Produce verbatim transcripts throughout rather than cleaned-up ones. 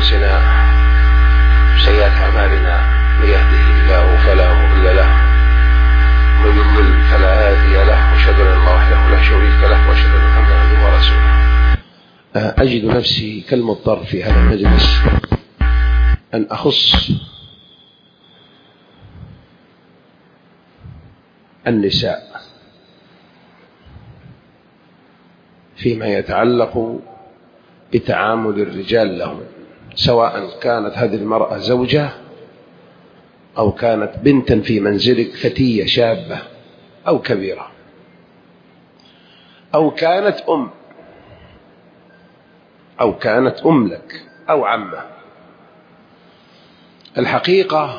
أنفسنا وسيئات أعمالنا، من يهده الله فلا مضل له ومن يضلل فلا هادي له، وأشهد أن الله وحده لا شريك له وأشهد أن محمدا عبده ورسوله. أجد نفسي كالمضطر في هذا المجلس أن أخص النساء فيما يتعلق بتعامل الرجال لهم، سواء كانت هذه المرأة زوجة أو كانت بنتا في منزلك، فتية شابة أو كبيرة، أو كانت أم أو كانت أم لك أو عمة. الحقيقة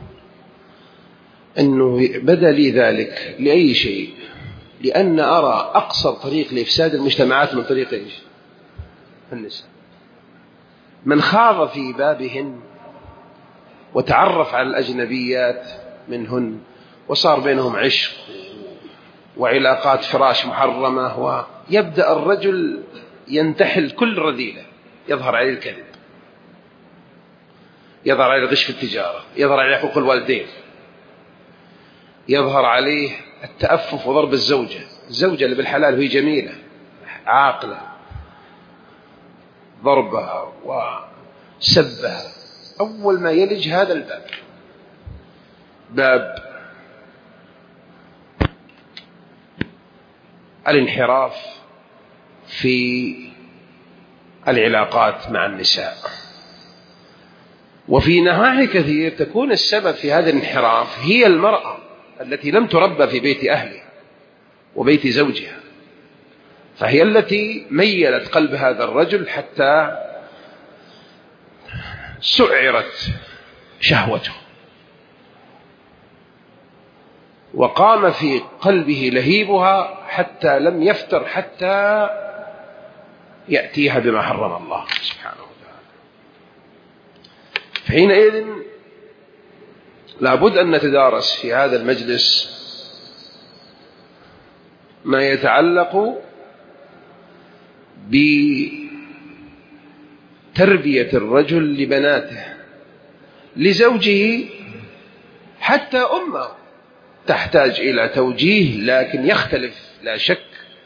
أنه بدا لي ذلك لأي شيء، لأن أرى أقصر طريق لإفساد المجتمعات من طريق إيش؟ النساء. من خاض في بابهن وتعرف على الأجنبيات منهن وصار بينهم عشق وعلاقات فراش محرمة، ويبدأ الرجل ينتحل كل رذيلة، يظهر عليه الكذب، يظهر عليه الغش في التجارة، يظهر عليه حقوق الوالدين، يظهر عليه التأفف وضرب الزوجة، الزوجة اللي بالحلال وهي جميلة عاقلة، ضربها وسبها. أول ما يلج هذا الباب، باب الانحراف في العلاقات مع النساء. وفي نواحي كثير تكون السبب في هذا الانحراف هي المرأة التي لم تربى في بيت أهلها وبيت زوجها، فهي التي ميلت قلب هذا الرجل حتى سعرت شهوته وقام في قلبه لهيبها حتى لم يفتر حتى يأتيها بما حرم الله سبحانه وتعالى. فحينئذ لابد أن نتدارس في هذا المجلس ما يتعلق بتربية الرجل لبناته، لزوجه، حتى أمه تحتاج إلى توجيه، لكن يختلف لا شك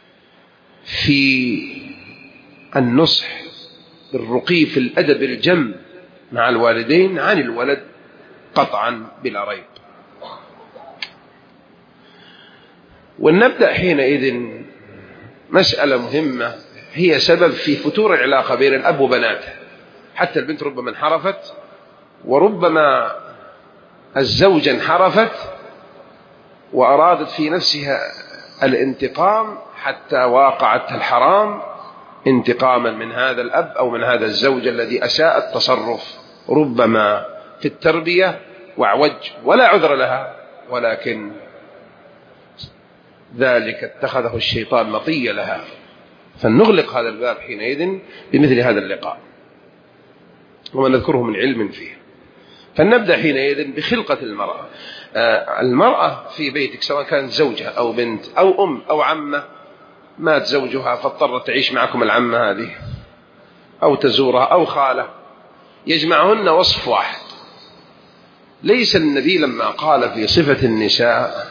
في النصح بالرقي في الأدب الجم مع الوالدين عن الولد قطعا بلا ريب. ونبدأ حينئذ مسألة مهمة هي سبب في فتور العلاقة بين الأب وبناته. حتى البنت ربما انحرفت، وربما الزوجة انحرفت وأرادت في نفسها الانتقام حتى واقعت الحرام انتقاما من هذا الأب أو من هذا الزوج الذي أساء التصرف ربما في التربية وعوج، ولا عذر لها، ولكن ذلك اتخذه الشيطان مطية لها. فلنغلق هذا الباب حينئذ بمثل هذا اللقاء وما نذكره من علم فيه. فلنبدأ حينئذ بخلقة المرأة. آه المرأة في بيتك سواء كانت زوجة أو بنت أو أم أو عمة، مات زوجها فاضطرت تعيش معكم العمة هذه أو تزورها أو خالة، يجمعهن وصف واحد. ليس النبي لما قال في صفة النساء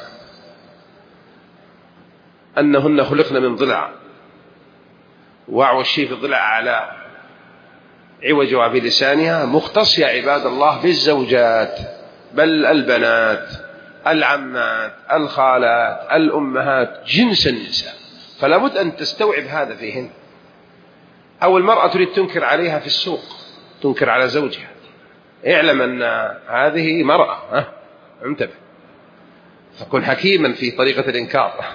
أنهن خلقن من ضلع، وأعوج الشيء في الضلع على عوجها في لسانها، مختص يا عباد الله بالزوجات، بل البنات، العمات، الخالات، الأمهات، جنس النساء. فلا بد أن تستوعب هذا فيهن. أو المرأة تريد تنكر عليها في السوق، تنكر على زوجها، اعلم أن هذه مرأة، ها انتبه، فكن حكيما في طريقة الإنكار.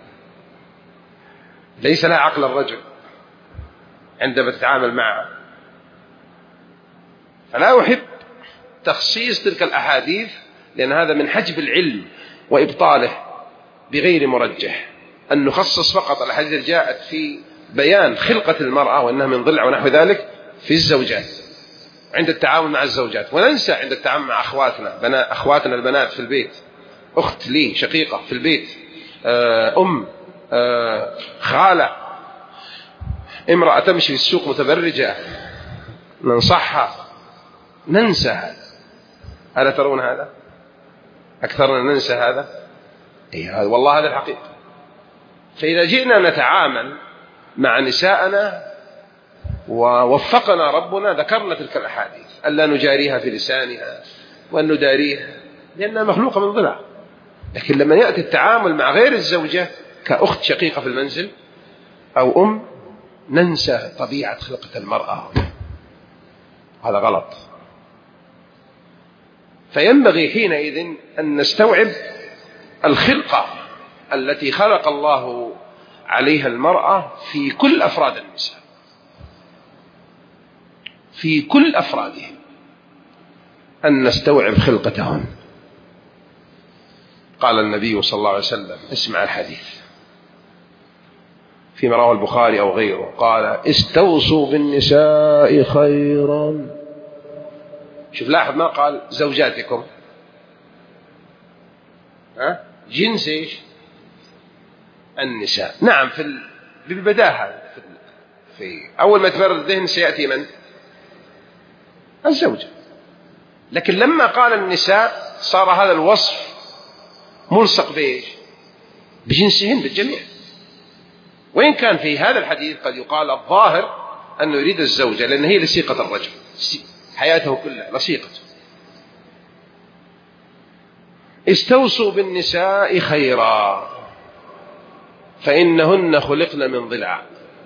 ليس لها عقل الرجل عندما تتعامل معها. فلا أحب تخصيص تلك الأحاديث، لأن هذا من حجب العلم وإبطاله بغير مرجح، أن نخصص فقط الأحاديث التي جاءت في بيان خلقة المرأة وأنها من ضلع ونحو ذلك في الزوجات عند التعامل مع الزوجات، وننسى عند التعامل مع أخواتنا، بنا أخواتنا البنات في البيت، أخت لي شقيقة في البيت، أم، خالة، امرأة تمشي في السوق متبرجة، ننصحها ننسى هذا. ألا ترون هذا؟ أكثرنا ننسى هذا. إيه والله هذا الحقيقة. فإذا جئنا نتعامل مع نساءنا ووفقنا ربنا ذكرنا تلك الأحاديث ألا نجاريها في لسانها وأن نداريها لأنها مخلوقة من ضلع. لكن لما يأتي التعامل مع غير الزوجة كأخت شقيقة في المنزل أو أم ننسى طبيعة خلقة المرأة. هذا غلط. فينبغي حينئذ أن نستوعب الخلقة التي خلق الله عليها المرأة في كل أفراد النساء، في كل أفرادهم، أن نستوعب خلقتهن. قال النبي صلى الله عليه وسلم، اسمع الحديث فيما رواه البخاري أو غيره، قال استوصوا بالنساء خيرا. شوف لاحظ ما قال زوجاتكم، ها جنس ايش؟ النساء. نعم في ال... بالبداهة في... في أول ما تبرر الذهن سيأتي من؟ الزوجة. لكن لما قال النساء صار هذا الوصف ملصق بإيش؟ بجنسهن بالجميع. وإن كان في هذا الحديث قد يقال الظاهر أنه يريد الزوجة لأن هي لصيقة الرجل حياته كلها لصيقته. استوصوا بالنساء خيرا فإنهن خلقن من ضلع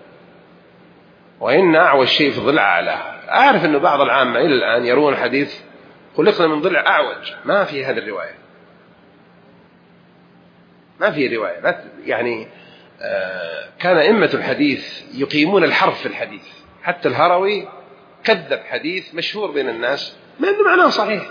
وإن أعوج شيء في الضلع أعلاها. أعرف أنه بعض العامة إلى الآن يرون الحديث خلقن من ضلع أعوج، ما في هذه الرواية، ما في رواية. يعني آه كان أئمة الحديث يقيمون الحرف في الحديث. حتى الهروي كذب حديث مشهور بين الناس ما أنه معناه صحيح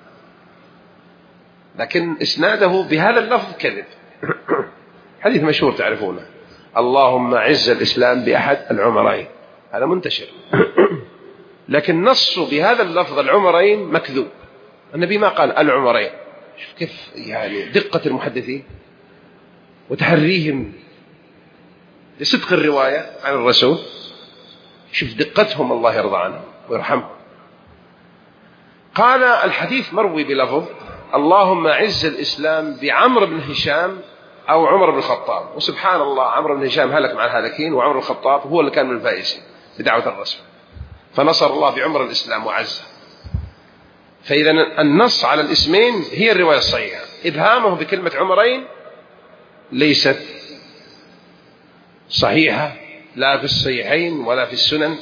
لكن إسناده بهذا اللفظ كذب. حديث مشهور تعرفونه، اللهم عز الإسلام بأحد العمرين، هذا منتشر. لكن نصه بهذا اللفظ العمرين مكذوب. النبي ما قال العمرين. شوف كيف يعني دقة المحدثين وتحريهم لصدق الرواية عن الرسول. شوف دقتهم، الله يرضى عنهم ويرحمهم. قال الحديث مروي بلفظ اللهم عز الإسلام بعمر بن هشام أو عمر بن الخطاب. وسبحان الله عمر بن هشام هلك مع الهالكين وعمر بن الخطاب هو اللي كان من الفائزين بدعوة الرسول، فنصر الله بعمر الإسلام وعزه. فإذا النص على الاسمين هي الرواية الصحيحة. إبهامه بكلمة عمرين ليست صحيحة لا في الصحيحين ولا في السنن،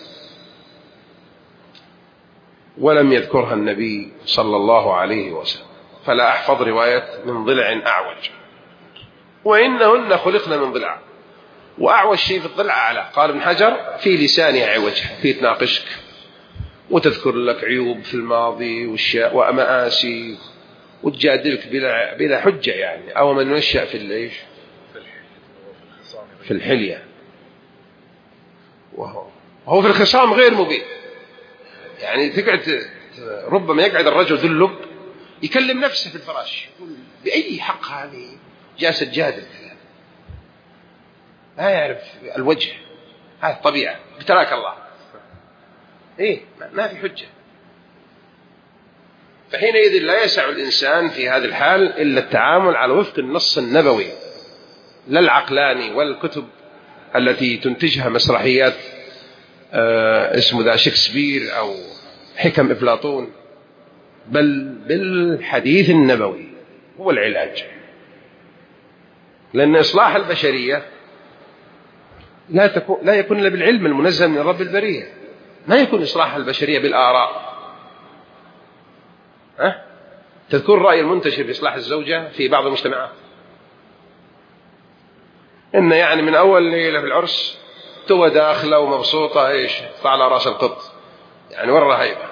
ولم يذكرها النبي صلى الله عليه وسلم. فلا أحفظ رواية من ضلع أعوج. وإنهن خلقن من ضلع، وأعوج شيء في الضلع أعلى. قال ابن حجر في لسانها عوج، في تناقشك وتذكر لك عيوب في الماضي والشيء ومآسي وتجادلك بلا, بلا حجة يعني. أو من نشأ في الليش في الحلية وهو وهو في الخصام غير مبين. يعني تقعد ربما يقعد الرجل ذو اللب يكلم نفسه في الفراش يقول بأي حق هذه جالس تجادل كذا، لا يعرف الوجه، هذه الطبيعة ابتلاك الله. إيه ما في حجة. فحينئذ لا يسع الإنسان في هذه الحال إلا التعامل على وفق النص النبوي، لا العقلاني والكتب التي تنتجها مسرحيات آه اسمه ذا شكسبير أو حكم أفلاطون، بل بالحديث النبوي هو العلاج. لأن إصلاح البشرية لا تكون لا يكون إلا بالعلم المنزل من رب البرية. ما يكون إصلاح البشرية بالآراء. ها؟ تذكر الرأي المنتشر في إصلاح الزوجة في بعض المجتمعات إن يعني من أول ليلة في العرس تو داخلة ومبسوطة إيش على رأس القط، يعني ورا هيبة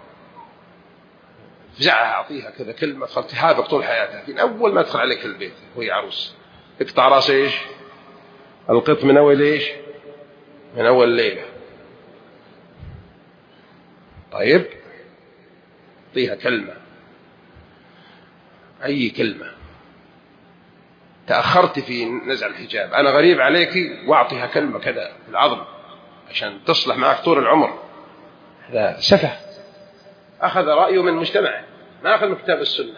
فزعها أعطيها كذا كلمة تحابك طول حياتها. من أول ما تدخل عليك في البيت وهي عروس اقطع رأس إيش القط من أول إيش من أول ليلة. طيب أعطيها كلمة، أي كلمة. تأخرت في نزع الحجاب، أنا غريب عليك وأعطيها كلمة كذا في العظم عشان تصلح معك طول العمر. هذا سفه. أخذ رأيه من مجتمعه، ما أخذ من كتاب السنة.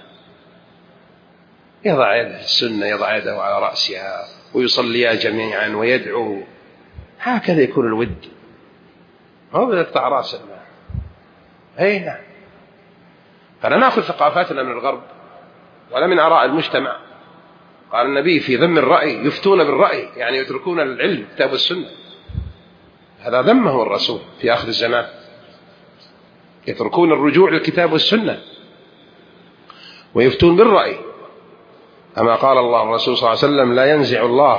يضع يده في السنة، يضع يده على رأسها ويصليا جميعا ويدعو، هكذا يكون الود. هو يقطع رأسه. أي نعم. فلا نأخذ ثقافاتنا من الغرب ولا من آراء المجتمع. قال النبي في ذم الرأي يفتون بالرأي، يعني يتركون العلم كتاب السنة. هذا ذمه الرسول في آخر الزمان، يتركون الرجوع للكتاب والسنة ويفتون بالرأي. أما قال الله الرسول صلى الله عليه وسلم: لا ينزع الله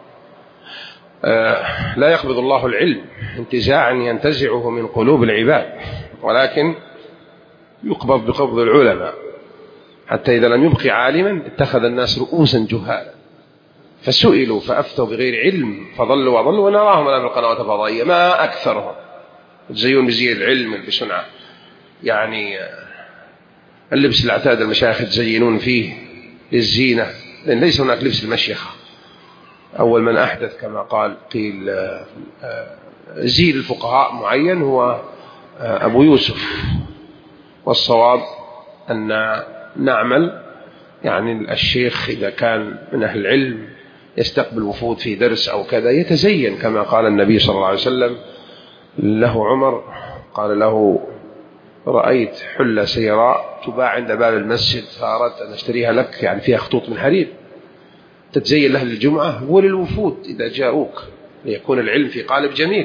آه لا يقبض الله العلم انتزاعا ينتزعه من قلوب العباد، ولكن يقبض بقبض العلماء، حتى إذا لم يبقي عالما اتخذ الناس رؤوسا جهالا فسئلوا فأفتوا بغير علم فضلوا وضلوا، ونراهم الآن في القنوات الفضائية ما أكثرهم يتزيون بزي العلم، يلبسون يعني اللبس اللي اعتاد المشايخ يتزينون فيه للزينة، لأن ليس هناك لبس المشيخة. أول من أحدث كما قال قيل زي الفقهاء معين هو أبو يوسف، والصواب أن نعمل يعني الشيخ إذا كان من أهل العلم يستقبل وفود في درس أو كذا يتزين كما قال النبي صلى الله عليه وسلم له عمر، قال له: رأيت حلة سيراء تباع عند باب المسجد فأردت أن أشتريها لك، يعني فيها خطوط من حرير، تتزين لها للجمعة وللوفود إذا جاءوك، ليكون العلم في قالب جميل.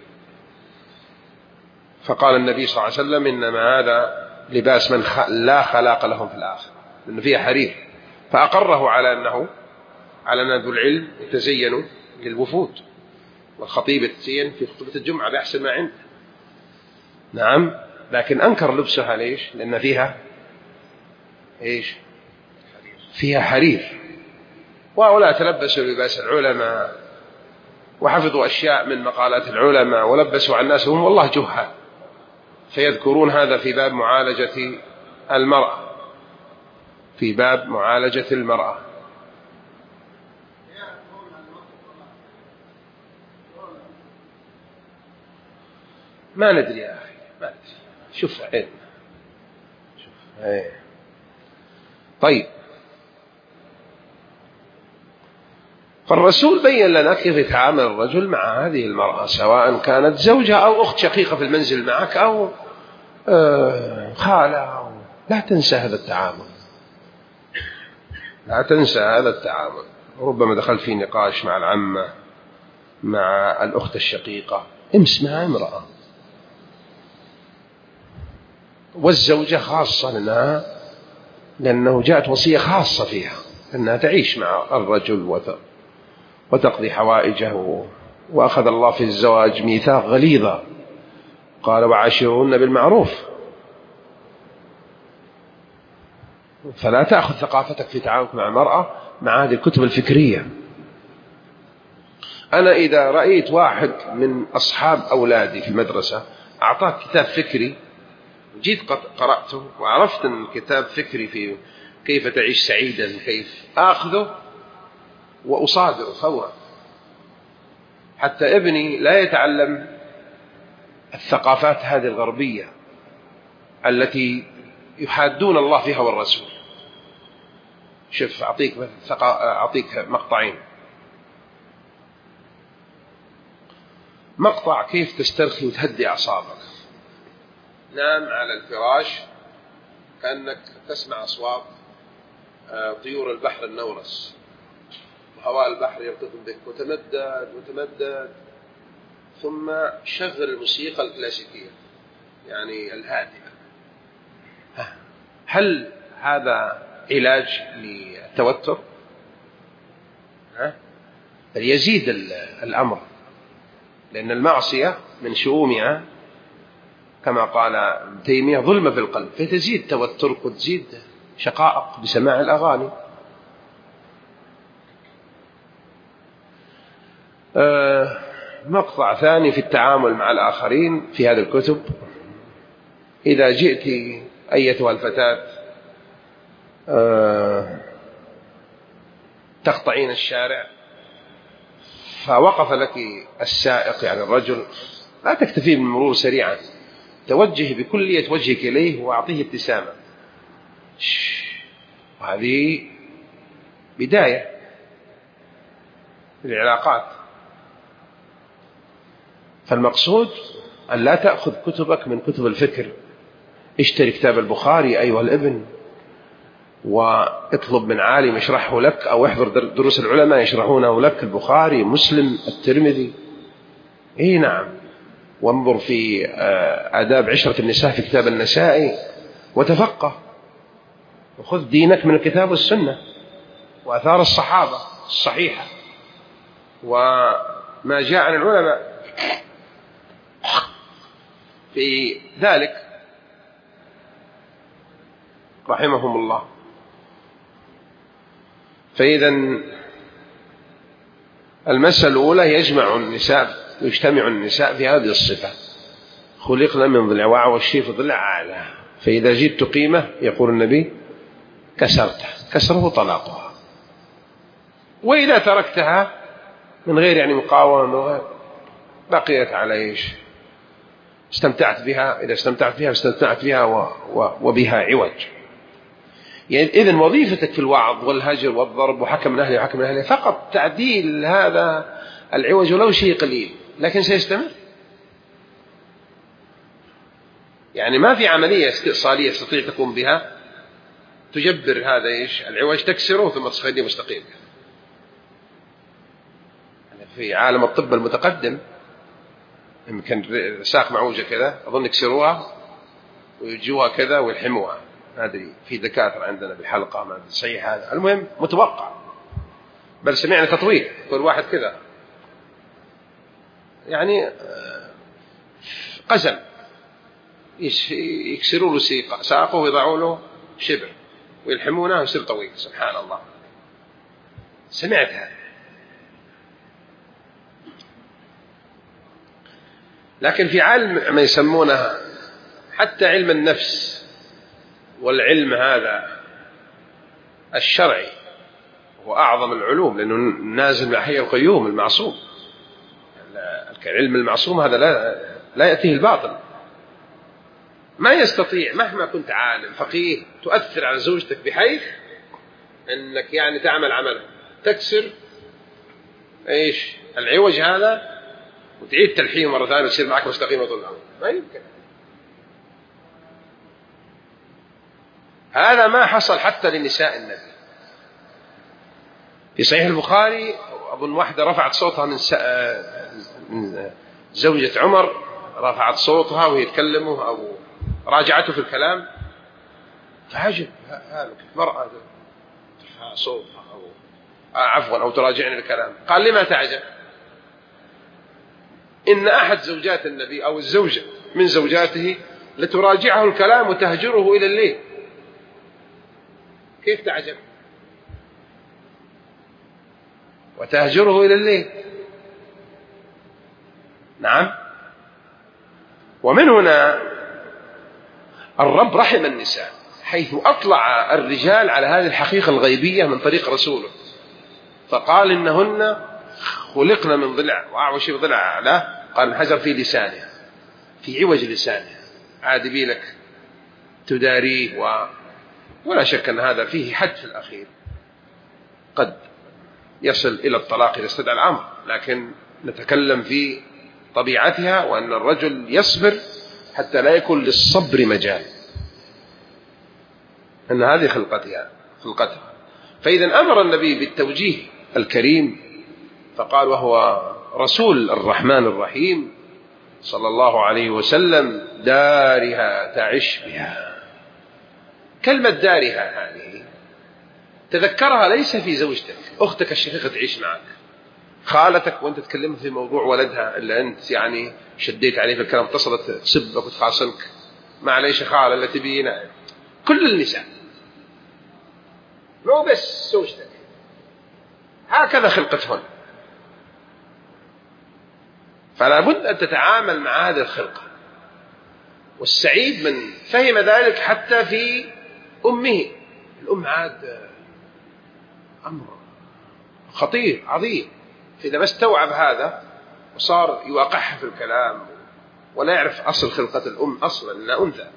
فقال النبي صلى الله عليه وسلم: إنما هذا لباس من لا خلاق لهم في الآخرة، لأنه فيها حرير. فأقره على أنه على أن ذو العلم يتزينوا للوفود، والخطيب يتزين في خطبة الجمعة بأحسن ما عنده. نعم، لكن أنكر لبسها. ليش؟ لأن فيها إيش؟ فيها حرير. وهؤلاء تلبسوا لباس العلماء وحفظوا أشياء من مقالات العلماء ولبسوا على الناس وهم والله جهال، فيذكرون هذا في باب معالجة المرأة، في باب معالجة المرأة. ما ندري يا أخي، ما ندري. شوف عين شوف عين. طيب، فالرسول بين لنا كيف يتعامل الرجل مع هذه المرأة، سواء كانت زوجة أو أخت شقيقة في المنزل معك أو خالة أو... لا تنسى هذا التعامل، لا تنسى هذا التعامل. ربما دخلت في نقاش مع العمة، مع الأخت الشقيقة، امس مع امرأة، والزوجة خاصة لأنها لأنه جاءت وصية خاصة فيها أنها تعيش مع الرجل وتقضي حوائجه، وأخذ الله في الزواج ميثاق غليظا، قال: وعاشرهن بالمعروف. فلا تأخذ ثقافتك في تعاملك مع المرأة مع هذه الكتب الفكرية. أنا إذا رأيت واحد من أصحاب أولادي في المدرسة أعطاك كتاب فكري جيت قرأته وعرفت أن كتاب فكري في كيف تعيش سعيدا، كيف أخذه وأصادره فورا، حتى ابني لا يتعلم الثقافات هذه الغربية التي يحادون الله فيها والرسول. شوف، أعطيك أعطيك مقطعين. مقطع كيف تسترخي وتهدي أعصابك. نام على الفراش كأنك تسمع أصوات طيور البحر النورس، وهواء البحر يرتطم بك، وتمدد وتمدد، ثم شغل الموسيقى الكلاسيكية يعني الهادئة. هل هذا علاج للتوتر؟ يزيد الأمر، لأن المعصية من شؤومها كما قال ابن تيمية ظلمة في القلب، فتزيد توترك وتزيد شقائق بسماع الأغاني. آه مقطع ثاني في التعامل مع الآخرين في هذه الكتب. إذا جئت أيتها الفتاة آه تقطعين الشارع فوقف لك السائق يعني الرجل، لا تكتفي بالمرور سريعا، توجه بكلية وجهك إليه وأعطيه ابتسامة، وهذه بداية للعلاقات. فالمقصود أن لا تأخذ كتبك من كتب الفكر. اشتري كتاب البخاري أيها الابن، واطلب من عالم يشرحه لك، أو احضر دروس العلماء يشرحونه لك، البخاري، مسلم، الترمذي. إيه نعم. وانظر في آداب عشرة النساء في كتاب النسائي، وتفقه وخذ دينك من الكتاب والسنة وآثار الصحابة الصحيحة وما جاء عن العلماء في ذلك رحمهم الله. فإذا المسألة الأولى يجمع النساء يجتمع النساء في هذه الصفة، خلقنا من ضلع، وعوى في ضلع أعلى، فإذا جئت قيمة يقول النبي كسرته، كسره طلاقها. وإذا تركتها من غير يعني مقاومة بقيت على إيش؟ استمتعت بها. إذا استمتعت بها استمتعت بها وبها عوج. يعني إذن وظيفتك في الوعظ والهجر والضرب وحكم من أهله وحكم من أهله فقط تعديل هذا العوج ولو شيء قليل، لكن سيستمر. يعني ما في عملية استئصالية تستطيع تقوم بها تجبر هذا إيش العوج، تكسره ثم تصخليه مستقيم. في عالم الطب المتقدم يمكن ساق معوجة كذا أظن يكسروها ويجوها كذا ويلحموها، ما أدري في دكاترة عندنا بالحلقة ما أدري صحيح هذا، المهم متوقع. بل سمعنا تطوير كل واحد كذا يعني قزم يكسروا له ساقه ويضعوا له شبر ويلحمونه ويصير طويل. سبحان الله، سمعت هذا. لكن في علم ما يسمونها حتى علم النفس والعلم هذا الشرعي هو أعظم العلوم، لأنه نازل من الحي القيوم المعصوم. العلم المعصوم هذا لا, لا يأتيه الباطل. ما يستطيع مهما كنت عالم فقيه تؤثر على زوجتك بحيث أنك يعني تعمل عمله تكسر إيش العوج هذا وتعيد تلحيه مرة ثانية وتصير معك مستقيمة طول العمر. ما يمكن. هذا ما حصل حتى لنساء النبي. في صحيح البخاري أظن واحدة رفعت صوتها من, من زوجة عمر، رفعت صوتها وهي تكلمه أو راجعته في الكلام، فعجب هذا مرأة ترفع صوتها أو عفوا أو تراجعني الكلام. قال لما تعجب؟ إن أحد زوجات النبي أو الزوجة من زوجاته لتراجعه الكلام وتهجره إلى الليل. كيف تعجب؟ وتهجره إلى الليل. نعم. ومن هنا الرب رحم النساء حيث أطلع الرجال على هذه الحقيقة الغيبية من طريق رسوله، فقال إنهن خلقنا من ضلع، وأعوج بضلع أعلى، قال انحجر في لسانها، في عوج لسانها، عاد بيلك تداريه و... ولا شك أن هذا فيه حد في الأخير قد يصل إلى الطلاق إذا استدعى الأمر، لكن نتكلم في طبيعتها وأن الرجل يصبر حتى لا يكون للصبر مجال، أن هذه خلقتها خلقتها. فإذا أمر النبي بالتوجيه الكريم فقال وهو رسول الرحمن الرحيم صلى الله عليه وسلم دارها تعش بها. كلمة دارها هذه تذكرها ليس في زوجتك، أختك الشقيقة تعيش معك، خالتك وأنت تكلمت في موضوع ولدها اللي أنت يعني شديت عليه في الكلام، اتصلت تسبك وتخاصمك، ما عليش خالة اللي تبينا، كل النساء مو بس زوجتك، هكذا خلقتهن. فلا بد أن تتعامل مع هذه الخلقة. والسعيد من فهم ذلك حتى في أمه. الأم عاد أمر خطير عظيم، إذا ما استوعب هذا وصار يواقعها في الكلام ولا يعرف أصل خلقة الأم أصلا أنها أنثى،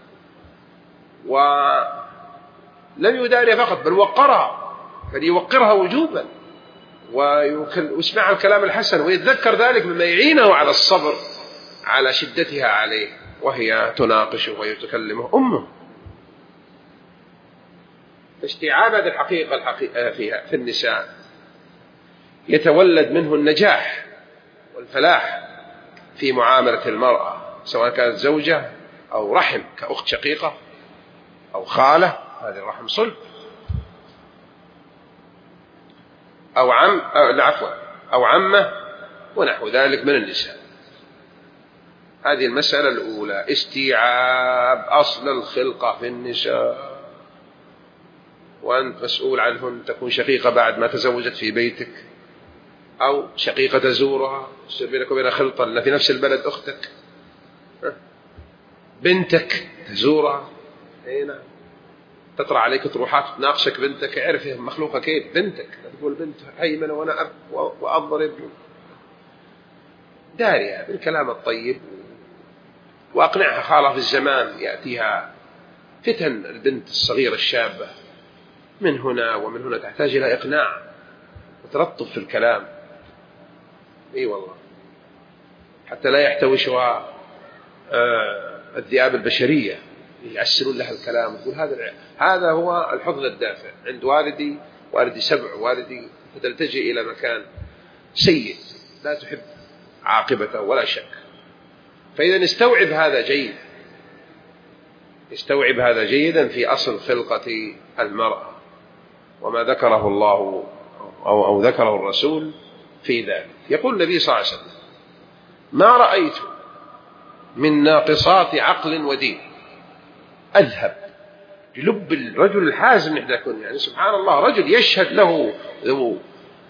ولم يداري فقط بل وقرها، فليوقرها وجوبا ويسمع الكلام الحسن ويتذكر ذلك مما يعينه على الصبر على شدتها عليه وهي تناقشه ويتكلمه أمه. فاستيعاب هذه الحقيقة الحقيقة فيها في النساء يتولد منه النجاح والفلاح في معاملة المرأة، سواء كانت زوجة أو رحم كأخت شقيقة أو خالة، هذه الرحم صلب، أو عم أو عفوا أو عمة ونحو ذلك من النساء. هذه المسألة الأولى، استيعاب أصل الخلقة في النساء، وأنت مسؤول عنهن. تكون شقيقة بعد ما تزوجت في بيتك، أو شقيقة تزورها يصير بينك وبينها خلطة لأن في نفس البلد أختك، بنتك تزورها هنا تطرح عليك طروحات تناقشك بنتك، اعرفها مخلوقة كيف بنتك، تقول بنت هيمنة وأنا أب وأضرب، داريها بالكلام الطيب وأقنعها. خالها في الزمان يأتيها فتن البنت الصغيرة الشابة من هنا ومن هنا، تحتاج إلى إقناع وترطف في الكلام، اي والله، حتى لا يحتوشها الذئاب البشرية يعسرون لها الكلام ويقول هذا هذا هو الحضن الدافع عند والدي، والدي سبع، والدي، فتلتجئ إلى مكان سيء لا تحب عاقبته ولا شك. فإذا استوعب هذا جيد، استوعب هذا جيدا في أصل خلقة المرأة وما ذكره الله أو, أو ذكره الرسول في ذلك. يقول النبي صلى الله عليه وسلم: ما رأيت من ناقصات عقل ودين أذهب بلب الرجل الحازم إحداكن. يعني سبحان الله، رجل يشهد له ذو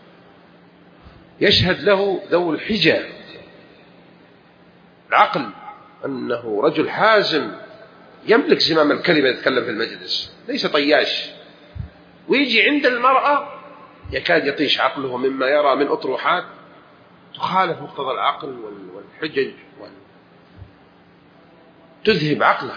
يشهد له ذو الحجة العقل أنه رجل حازم يملك زمام الكلمة يتكلم في المجلس، ليس طياش، ويجي عند المرأة يكاد يطيش عقله مما يرى من أطروحات تخالف مقتضى العقل والحجج تذهب عقله،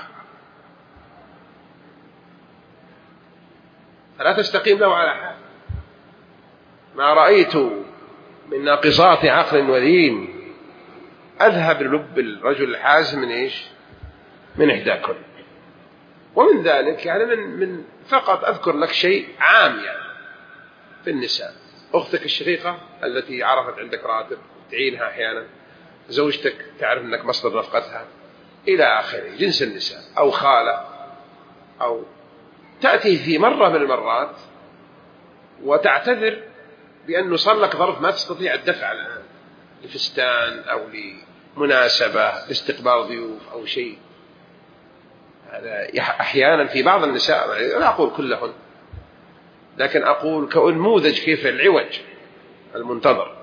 فلا تستقيم له على حال. ما رأيت من ناقصات عقل ودين أذهب للب الرجل الحازم من إيش؟ من إحداكن. ومن ذلك يعني من, من فقط أذكر لك شيء عام يعني في النساء: أختك الشقيقة التي عرفت عندك راتب تعينها أحيانا، زوجتك تعرف أنك مصدر نفقتها إلى آخره، جنس النساء، أو خالة، أو تأتي في مرة من المرات وتعتذر بأنه صار لك ظرف ما تستطيع الدفع الآن، لفستان أو لمناسبة لاستقبال ضيوف أو شيء. هذا أحيانا في بعض النساء، لا أقول كلهن، لكن أقول كنموذج كيف العوج المنتظر،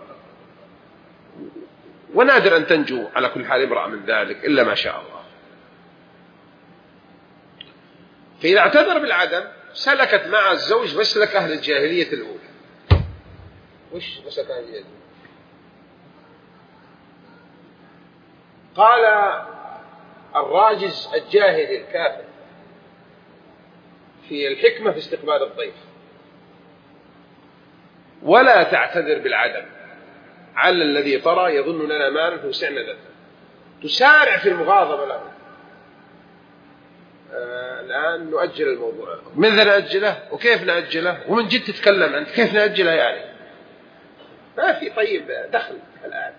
ونادر أن تنجو على كل حال امرأة من ذلك إلا ما شاء الله. فإذا اعتذر بالعدم سلكت مع الزوج مسلك أهل الجاهلية الأولى. وش مسلك أهل الجاهلية؟ قال الراجز الجاهلي الكافر في الحكمة في استقبال الضيف: ولا تعتذر بالعدم، على الذي ترى يظن لنا مالا فوسعنا ذاته. تسارع في المغاضبة له. آه الآن نؤجل الموضوع. ماذا نأجله وكيف نأجله؟ ومن جد تتكلم أنت كيف نأجله؟ يعني ما في طيب دخل الآن،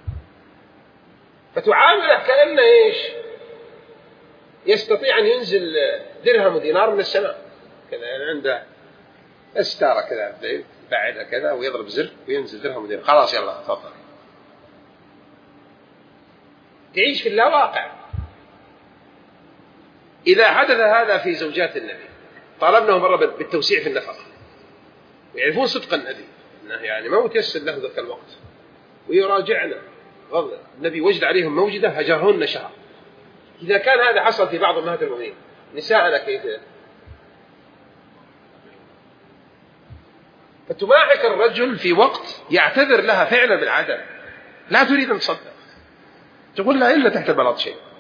فتعامله كأنه إيش؟ يستطيع أن ينزل درهم ودينار من السماء كذا، يعني عنده استارة كذا بعدها كذا ويضرب زر وينزل درهم ودينار، خلاص يلا تفضل. تعيش في اللاواقع. إذا حدث هذا في زوجات النبي طالبناهم مرة بالتوسيع في النفقة، ويعرفون صدق النبي أنه يعني ما متيسر له ذاك الوقت، ويراجعنا غضب النبي وجد عليهم موجدة هجرهن شهر. إذا كان هذا حصل في بعض أمهات المؤمنين، نساءنا كيف؟ فتماحك الرجل في وقت يعتذر لها فعلا بالعدم، لا تريد أن تصدق، تقول لا إلا تحت بلاط شيء.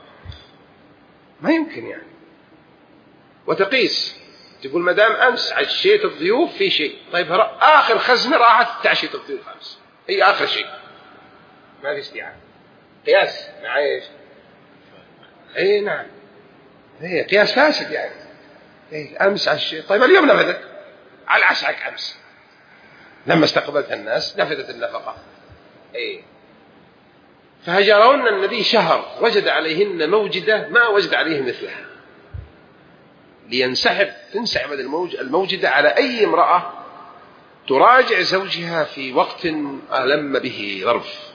ما يمكن يعني. وتقيس تقول ما دام أمس عشيت الضيوف في شيء، طيب آخر خزنة راحت تعشيت الضيوف أمس، هي آخر شيء، ما في استيعاب. قياس مع إيش؟ أي نعم، هي قياس فاسد يعني. إيه أمس عشيت، طيب اليوم نفذت على عشاك أمس، لما استقبلت الناس نفذت النفقة. إيه فهجرون النبي شهر وجد عليهن موجدة ما وجد عليه مثلها، لينسحب تنسحب الموج الموجدة على أي امرأة تراجع زوجها في وقت ألم به ظرف.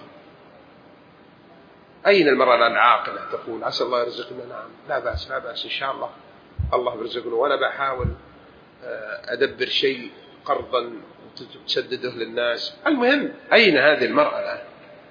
أين المرأة العاقلة تقول عسى الله يرزقنا؟ نعم لا بأس لا بأس إن شاء الله الله يرزقنا، وأنا بحاول أدبر شيء قرضا تسدده للناس. المهم أين هذه المرأة الآن؟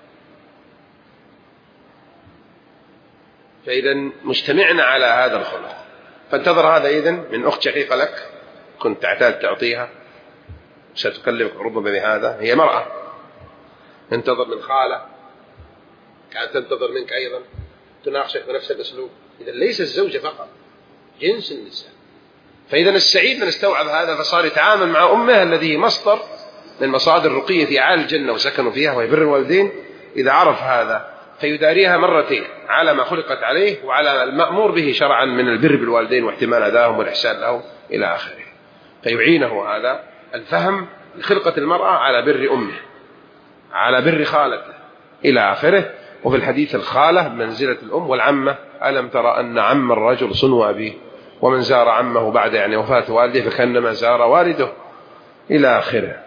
فإذا مجتمعنا على هذا الخلق. فانتظر هذا إذن من أخت شقيقة لك كنت تعتاد تعطيها، ستكلمك ربما بهذا، هي مرأة. انتظر من خالة كانت تنتظر منك أيضا تناقشك بنفس الأسلوب. إذا ليس الزوجة فقط، جنس النساء. فإذا السعيد من استوعب هذا فصار يتعامل مع أمه الذي مصدر من مصادر الرقية في أعالي الجنة وسكنوا فيها وهي بر الوالدين. إذا عرف هذا فيداريها مرتين على ما خلقت عليه وعلى المأمور به شرعا من البر بالوالدين واحتمال أذاهم والإحسان لهم إلى آخره. فيعينه هذا الفهم لخلقة المرأة على بر أمه، على بر خالته إلى آخره. وفي الحديث الخالة منزلة الأم والعمة، ألم ترى أن عم الرجل صنو أبيه، ومن زار عمه بعد يعني وفاة والده فكأنما زار والده إلى آخره.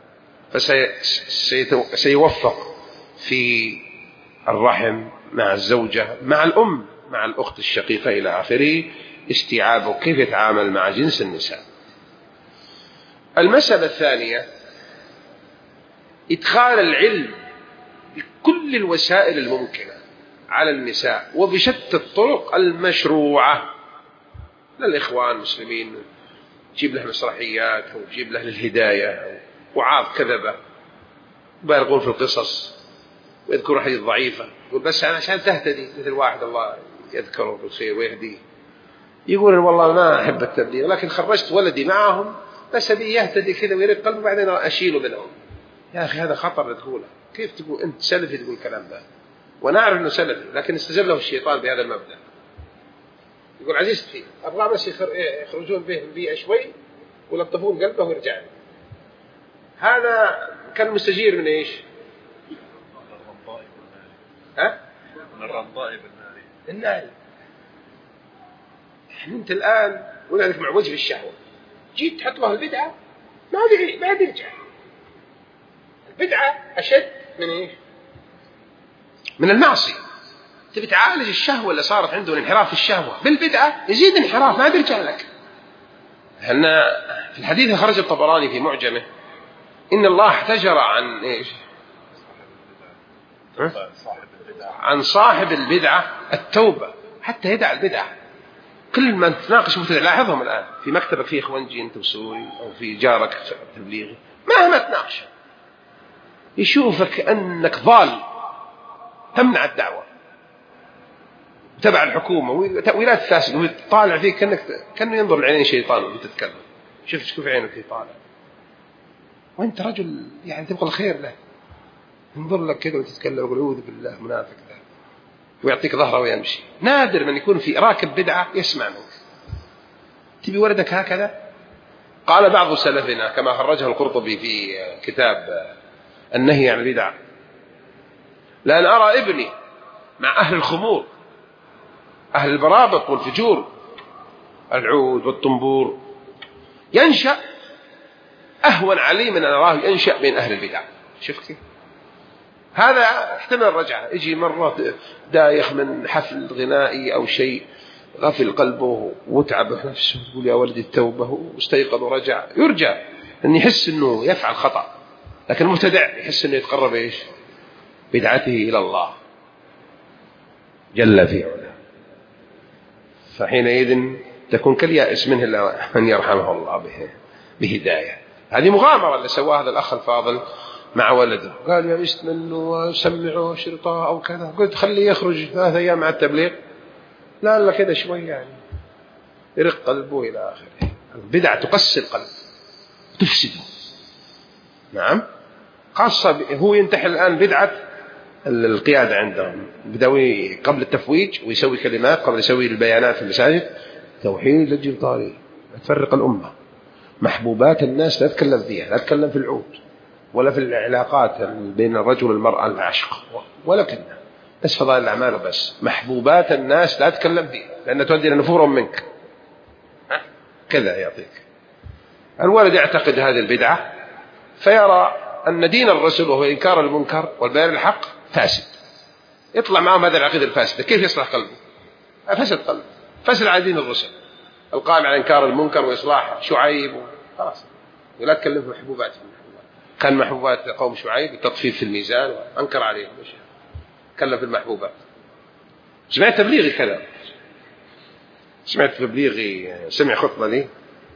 فسيوفق في الرحم مع الزوجة مع الأم مع الأخت الشقيقة إلى آخره، استيعابه كيف يتعامل مع جنس النساء. المسألة الثانية إدخال العلم بكل الوسائل الممكنة على النساء وبشتى الطرق المشروعة. للإخوان المسلمين جيب له مسرحيات أو جيب له للهداية أو وعاظ كذبة يبالغون في القصص ويذكروا حديث ضعيفة، يقول بس عشان تهتدي، مثل واحد الله يذكره بالخير ويهديه يقول والله ما أحب التبليغ لكن خرجت ولدي معهم بس أبي يهتدي كذا ويرق قلبه بعدين أشيله منهم. يا أخي هذا خطر تقوله، كيف تقول أنت سلفي تقول الكلام ده؟ ونعرف أنه سلفي لكن استجاب له الشيطان بهذا المبدأ. يقول عزيزتي أبغى بس يخرجون به البيئة شوي ولطفون قلبه ويرجع له. هذا كان مستجير من إيش؟ ها؟ من الرمضاء بالناري. الناري. أنت الآن ولدك مع وجه الشهوة، جيت تحط له البدعة ما في ما يرجع. البدعة أشد من إيش؟ من المعصية. تبي تعالج الشهوة اللي صارت عنده الانحراف في الشهوة بالبدعة يزيد انحراف ما بيرجع لك. هنا في الحديث خرج الطبراني في معجمه إن الله احتجر عن إيش؟ عن صاحب البدعة التوبة حتى يدع البدعة. كل ما تناقش مبتدع لاحظهم الآن في مكتبك فيه إخوانجي أنت وسوري أو في جارك تبليغي مهما تناقش يشوفك أنك ضال تمنع الدعوة تبع الحكومة وتأويلات فاسدة ويطالع فيك كأنك كأنه ينظر العينين شيطان وتتكلم. شوف كيف عينك يطالع وأنت رجل يعني تبغى الخير له، ينظر لك كذا وتتكلم ويقول أعوذ بالله منافق ذا ويعطيك ظهره ويمشي. نادر من يكون في راكب بدعة يسمع منك. تبي ولدك هكذا؟ قال بعض سلفنا كما خرجه القرطبي في كتاب النهي عن البدع لأن أرى ابني مع أهل الخمور أهل البرابط والفجور العود والطنبور ينشأ أهون علي من أن أراه ينشأ بين أهل البدع. شوف كيف هذا احتمل الرجعة. يجي مرة دايخ من حفل غنائي أو شيء غفل قلبه وتعب نفسه يقول يا ولدي التوبة واستيقظ ورجع يرجع أن يحس أنه يفعل خطأ. لكن المبتدع يحس أنه يتقرب إيش بدعته إلى الله جل في علاه. فحينئذ تكون كاليائس منه إلا أن يرحمه الله به بهداية. هذه مغامرة اللي سواها هذا الأخ الفاضل مع ولده. قال يا إست منه وسمعه شرطة أو كذا. قلت خليه يخرج ثلاثة أيام مع التبليغ لا لا كذا شوي يعني يرق قلبه إلى آخره. البدعة تقسي القلب تفسده. نعم خاصة هو ينتحل الآن بدعة القيادة عندهم، بدوي قبل التفويج ويسوي كلمات قبل يسوي البيانات في المساجد توحيد لجل طاري تفرق الأمة. محبوبات الناس لا تتكلم فيها، لا تتكلم في العود ولا في العلاقات بين الرجل والمرأة العشق ولا كنا، بس فضائل الأعمال بس. محبوبات الناس لا تتكلم فيها لأنها تؤدي إلى نفورهم منك كذا. يعطيك الولد يعتقد هذه البدعة فيرى أن دين الرسول وهو إنكار المنكر والبيان الحق فاسد، يطلع معهم هذا العقيدة الفاسدة. كيف يصلح قلبه؟ فسد قلبه، فسد على دين الرسول القائم على إنكار المنكر وإصلاح شعيب خلاص. ولا تكلم في محبوبات. كان محبوبات قوم شعيب التطفيف في الميزان وأنكر عليهم، تكلم في المحبوبات. سمعت تبليغي كذا، سمعت تبليغي سمع خطبة لي،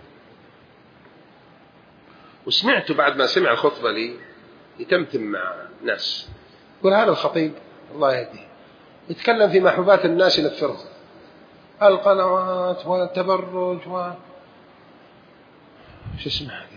وسمعته بعد ما سمع الخطبة لي يتمتم مع ناس، يقول هذا الخطيب الله يهديه يتكلم في محبوبات الناس ينفرهم، القنوات والتبرج و شو اسمه هذه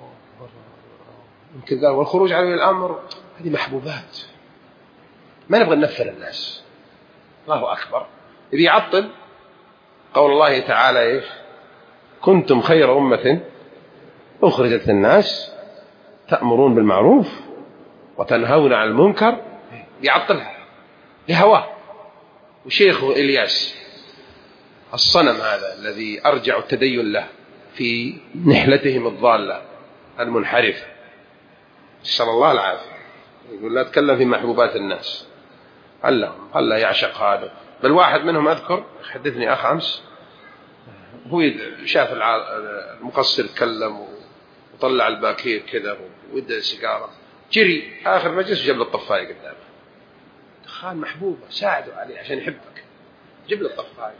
يمكن قال والخروج عن الأمر، هذه محبوبات. ما نبغى ننفر الناس. الله أكبر. يبي يعطل قول الله تعالى إيش؟ كنتم خير أمة أخرجت للناس تأمرون بالمعروف وتنهون عن المنكر. يعطلها لهواه. وشيخه إلياس الصنم هذا الذي أرجع التدين له في نحلتهم الضالة المنحرفة، نسأل الله العافية، يقول لا تكلم في محبوبات الناس. قال لهم قال لا يعشق هذا. بل واحد منهم أذكر حدثني أخ أمس، هو شاف المقصر تكلم وطلع الباكير كذا ويدعي سيجارة، جري آخر مجلس وجاب له الطفاية قدامه. دخان محبوبة ساعدوا عليه عشان يحبك، جيب له الطفاية.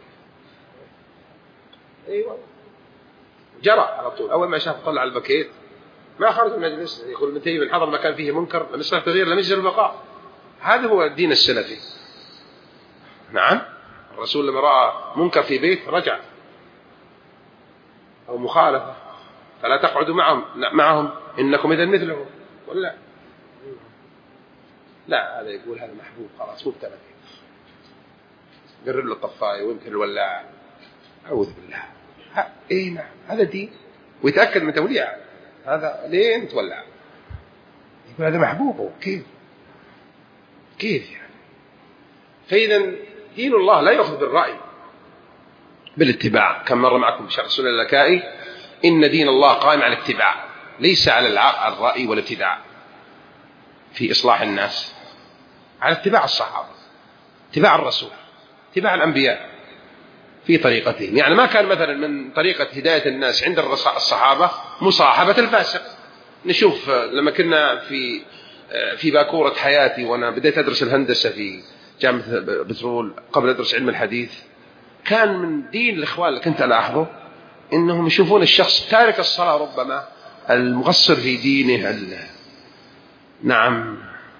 أيوة جرى على طول. أول ما شاف طلع الباكير ما خرج من المجلس، يقول متى من حضر مكان فيه منكر لم يصلح تغيير لم يجزل البقاء. هذا هو الدين السلفي. نعم الرسول لما رأى منكر في بيت رجع أو مخالفة فلا تقعدوا معهم معهم إنكم إذا مثلهم ولا لا. هذا يقول هذا محبوب خلاص مبتلى قرب له الطفاية ويمكن الولاعة. أعوذ بالله. إيه نعم هذا دين. ويتأكد من توليعه هذا لين تولع. يقول هذا محبوب. كيف كيف يعني؟ فإذا دين الله لا يأخذ بالرأي بالاتباع. كم مرة معكم بشرح سنن اللكائي إن دين الله قائم على الاتباع ليس على الرأي والابتداع في إصلاح الناس، على اتباع الصحابة، اتباع الرسول، اتباع الأنبياء في طريقتهم. يعني ما كان مثلا من طريقة هداية الناس عند الصحابة مصاحبة الفاسق. نشوف لما كنا في في باكورة حياتي وأنا بديت أدرس الهندسة في جامعة بترول قبل أدرس علم الحديث، كان من دين الإخوان اللي كنت ألاحظه إنهم يشوفون الشخص تارك الصلاة ربما المقصر في دينه نعم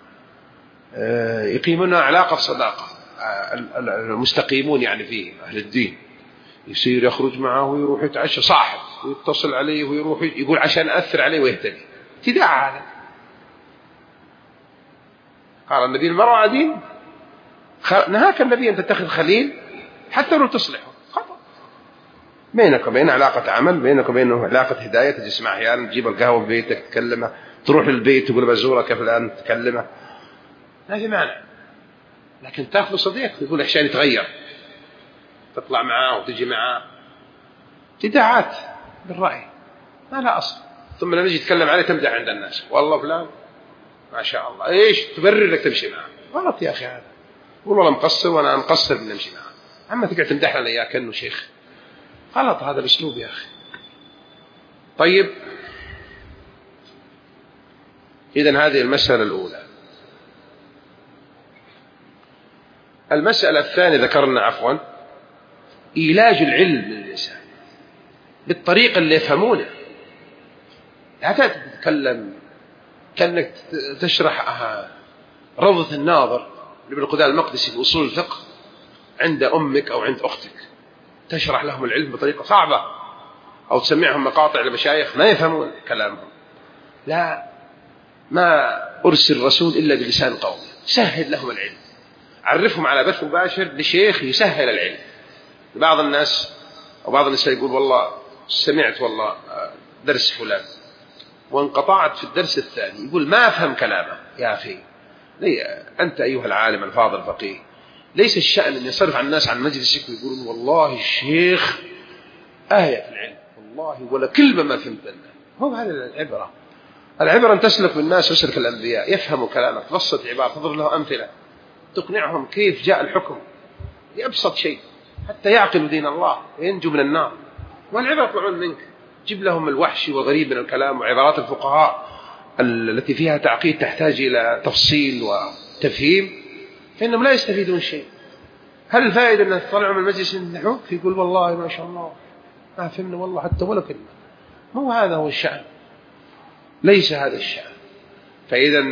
يقيمون علاقة صداقة المستقيمون يعني فيه أهل الدين، يصير يخرج معه ويروح يتعشى صاحب ويتصل عليه ويروح يقول عشان أثر عليه ويهتدي. ابتداع هذا. قال النبي المرأة دين، نهاك النبي أن تتخذ خليل حتى لو تصلحه. خطأ. بينك وبين علاقة عمل، بينك وبينه علاقة هداية، تجي تسمع أحيانا تجيب القهوة في بيتك تكلمه، تروح للبيت تقول بزورك فلان تكلمه، ما في مانع. لكن تأخذ صديق تقول عشان يتغير تطلع معاه وتجي معاه، ابتداعات بالرأي ما لا أصل. ثم نجي نتكلم عليه تمدح عند الناس والله فلان ما شاء الله إيش تبرر لك تمشي معه. غلط يا أخي هذا. قول والله مقصر وأنا مقصر بنمشي معه، أما تقعد تمدح لنا إياه كأنه شيخ. غلط هذا الأسلوب يا أخي. طيب إذن هذه المسألة الأولى. المسألة الثانية ذكرنا عفوا إيلاج العلم للإنسان بالطريقة اللي يفهمونه. لا تتكلم كأنك تشرح روضة الناظر لابن قدامة المقدسي في أصول الفقه عند أمك أو عند أختك، تشرح لهم العلم بطريقة صعبة، أو تسمعهم مقاطع لمشايخ ما يفهمون كلامهم. لا، ما أرسل رسول إلا بلسان قوم، سهل لهم العلم، عرفهم على بث مباشر لشيخ يسهل العلم. بعض الناس أو بعض النساء يقول والله سمعت والله درس فلان وانقطعت في الدرس الثاني، يقول ما أفهم كلامه. يا أخي أنت أيها العالم الفاضل الفقيه، ليس الشأن أن يصرف عن الناس عن مجلسك ويقولون والله الشيخ آية في العلم والله ولا كلمة ما فهمت منه. هو هذا العبرة. العبرة أن تسلك بالناس وسلك الأنبياء، يفهموا كلامك، تبسط عبارة، تضرب له أمثلة، تقنعهم كيف جاء الحكم لأبسط شيء حتى يعقلوا دين الله وينجوا من النار. والعبرة يطلعون منك، جيب لهم الوحش والغريب من الكلام وعبارات الفقهاء التي فيها تعقيد تحتاج إلى تفصيل وتفهيم، فإنهم لا يستفيدون شيء. هل الفائدة أن تطلعوا من المجلس النحو يقول والله ما شاء الله ما فهمنا والله حتى ولا كلمة؟ مو هذا هو الشأن، ليس هذا الشأن. فإذا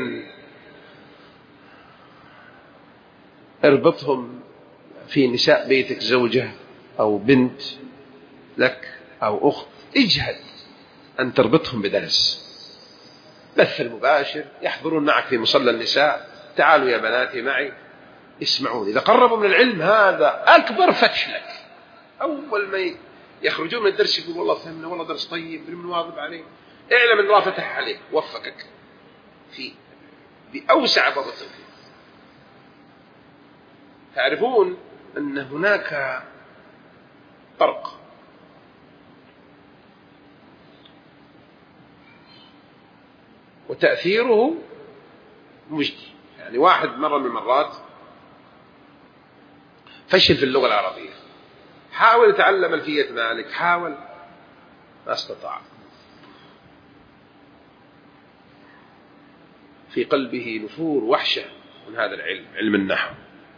اربطهم في نساء بيتك، زوجة أو بنت لك أو أخت، اجهد أن تربطهم بدرس بث المباشر، يحضرون معك في مصلى النساء، تعالوا يا بناتي معي اسمعون. إذا قربوا من العلم هذا أكبر فتح لك. أول ما يخرجون من الدرس يقول والله فهمنا والله درس طيب بنواظب عليه، اعلم أن الله فتح عليك ووفقك في بأوسع باب التوفيق. تعرفون أن هناك فرق وتأثيره مجدي. يعني واحد مرة من المرات فشل في اللغة العربية، حاول يتعلم ألفية مالك، حاول ما استطاع، في قلبه نفور وحشة من هذا العلم، علم النحو.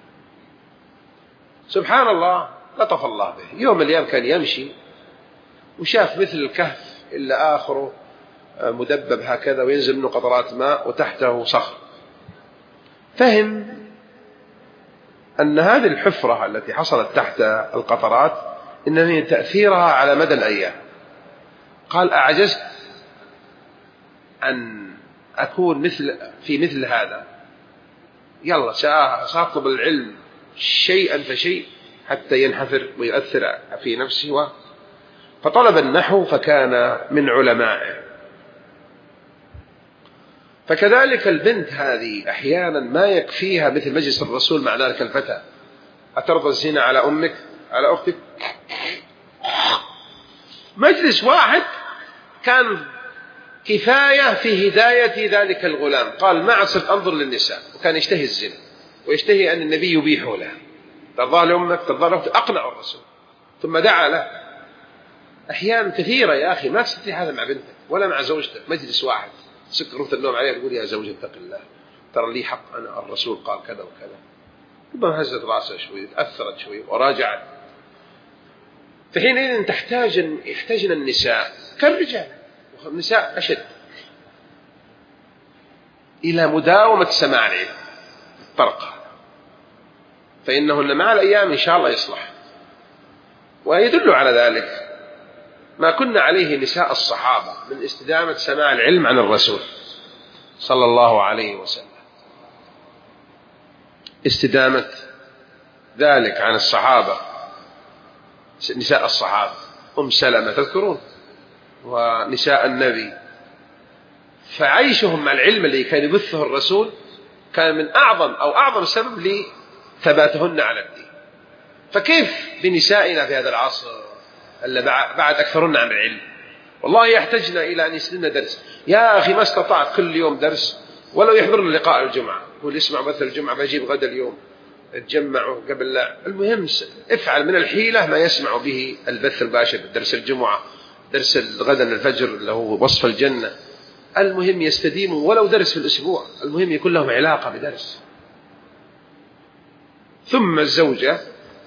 سبحان الله لطف الله به، يوم من الأيام كان يمشي وشاف مثل الكهف إلا آخره مدبب هكذا وينزل منه قطرات ماء وتحته صخر، فهم أن هذه الحفرة التي حصلت تحت القطرات إنما تأثيرها على مدى الأيام. قال أعجزت أن أكون مثل في مثل هذا، يلا سأطلب العلم شيئا فشيء حتى ينحفر ويؤثر في نفسه. فطلب النحو فكان من علمائه. فكذلك البنت هذه أحيانا ما يكفيها مثل مجلس الرسول مع ذلك الفتى. أترضى الزنا على أمك على أختك؟ مجلس واحد كان كفاية في هداية ذلك الغلام. قال ما عصرت أنظر للنساء، وكان يشتهي الزنا ويشتهي أن النبي يبيحه له. ترضى لأمك ترضى لأختك، أقنع الرسول ثم دعا له. أحيانا كثيرة يا أخي ما تستطيع هذا مع بنتك ولا مع زوجتك، مجلس واحد سكرت النوم عليه تقول يا زوجي اتق الله، ترى لي حق أنا، الرسول قال كذا وكذا. ربما هزت رأسها شوي، تأثرت شوي وراجعت. فحينئذ تحتاج يحتاجن النساء كالرجال، والنساء أشد، إلى مداومة سماع العلم فرق، فإنهن مع الأيام إن شاء الله يصلح. ويدل على ذلك ما كنا عليه نساء الصحابة من استدامة سماع العلم عن الرسول صلى الله عليه وسلم، استدامة ذلك عن الصحابة. نساء الصحابة أم سلمة تذكرون، ونساء النبي، فعيشهم مع العلم الذي كان يبثه الرسول كان من أعظم أو أعظم سبب لثباتهن على الدين. فكيف بنسائنا في هذا العصر اللي بعد أكثرنا عن العلم؟ والله يحتاجنا إلى أن يسلمنا درس. يا أخي ما استطعت كل يوم درس، ولو يحضرنا لقاء الجمعة يقول اسمع بث الجمعة بجيب غدا اليوم تجمعوا قبل. لا، المهم افعل من الحيلة ما يسمع به البث الباشر، درس الجمعة، درس الغدا الفجر اللي هو وصف الجنة. المهم يستديموا ولو درس في الأسبوع، المهم يكون لهم علاقة بدرس. ثم الزوجة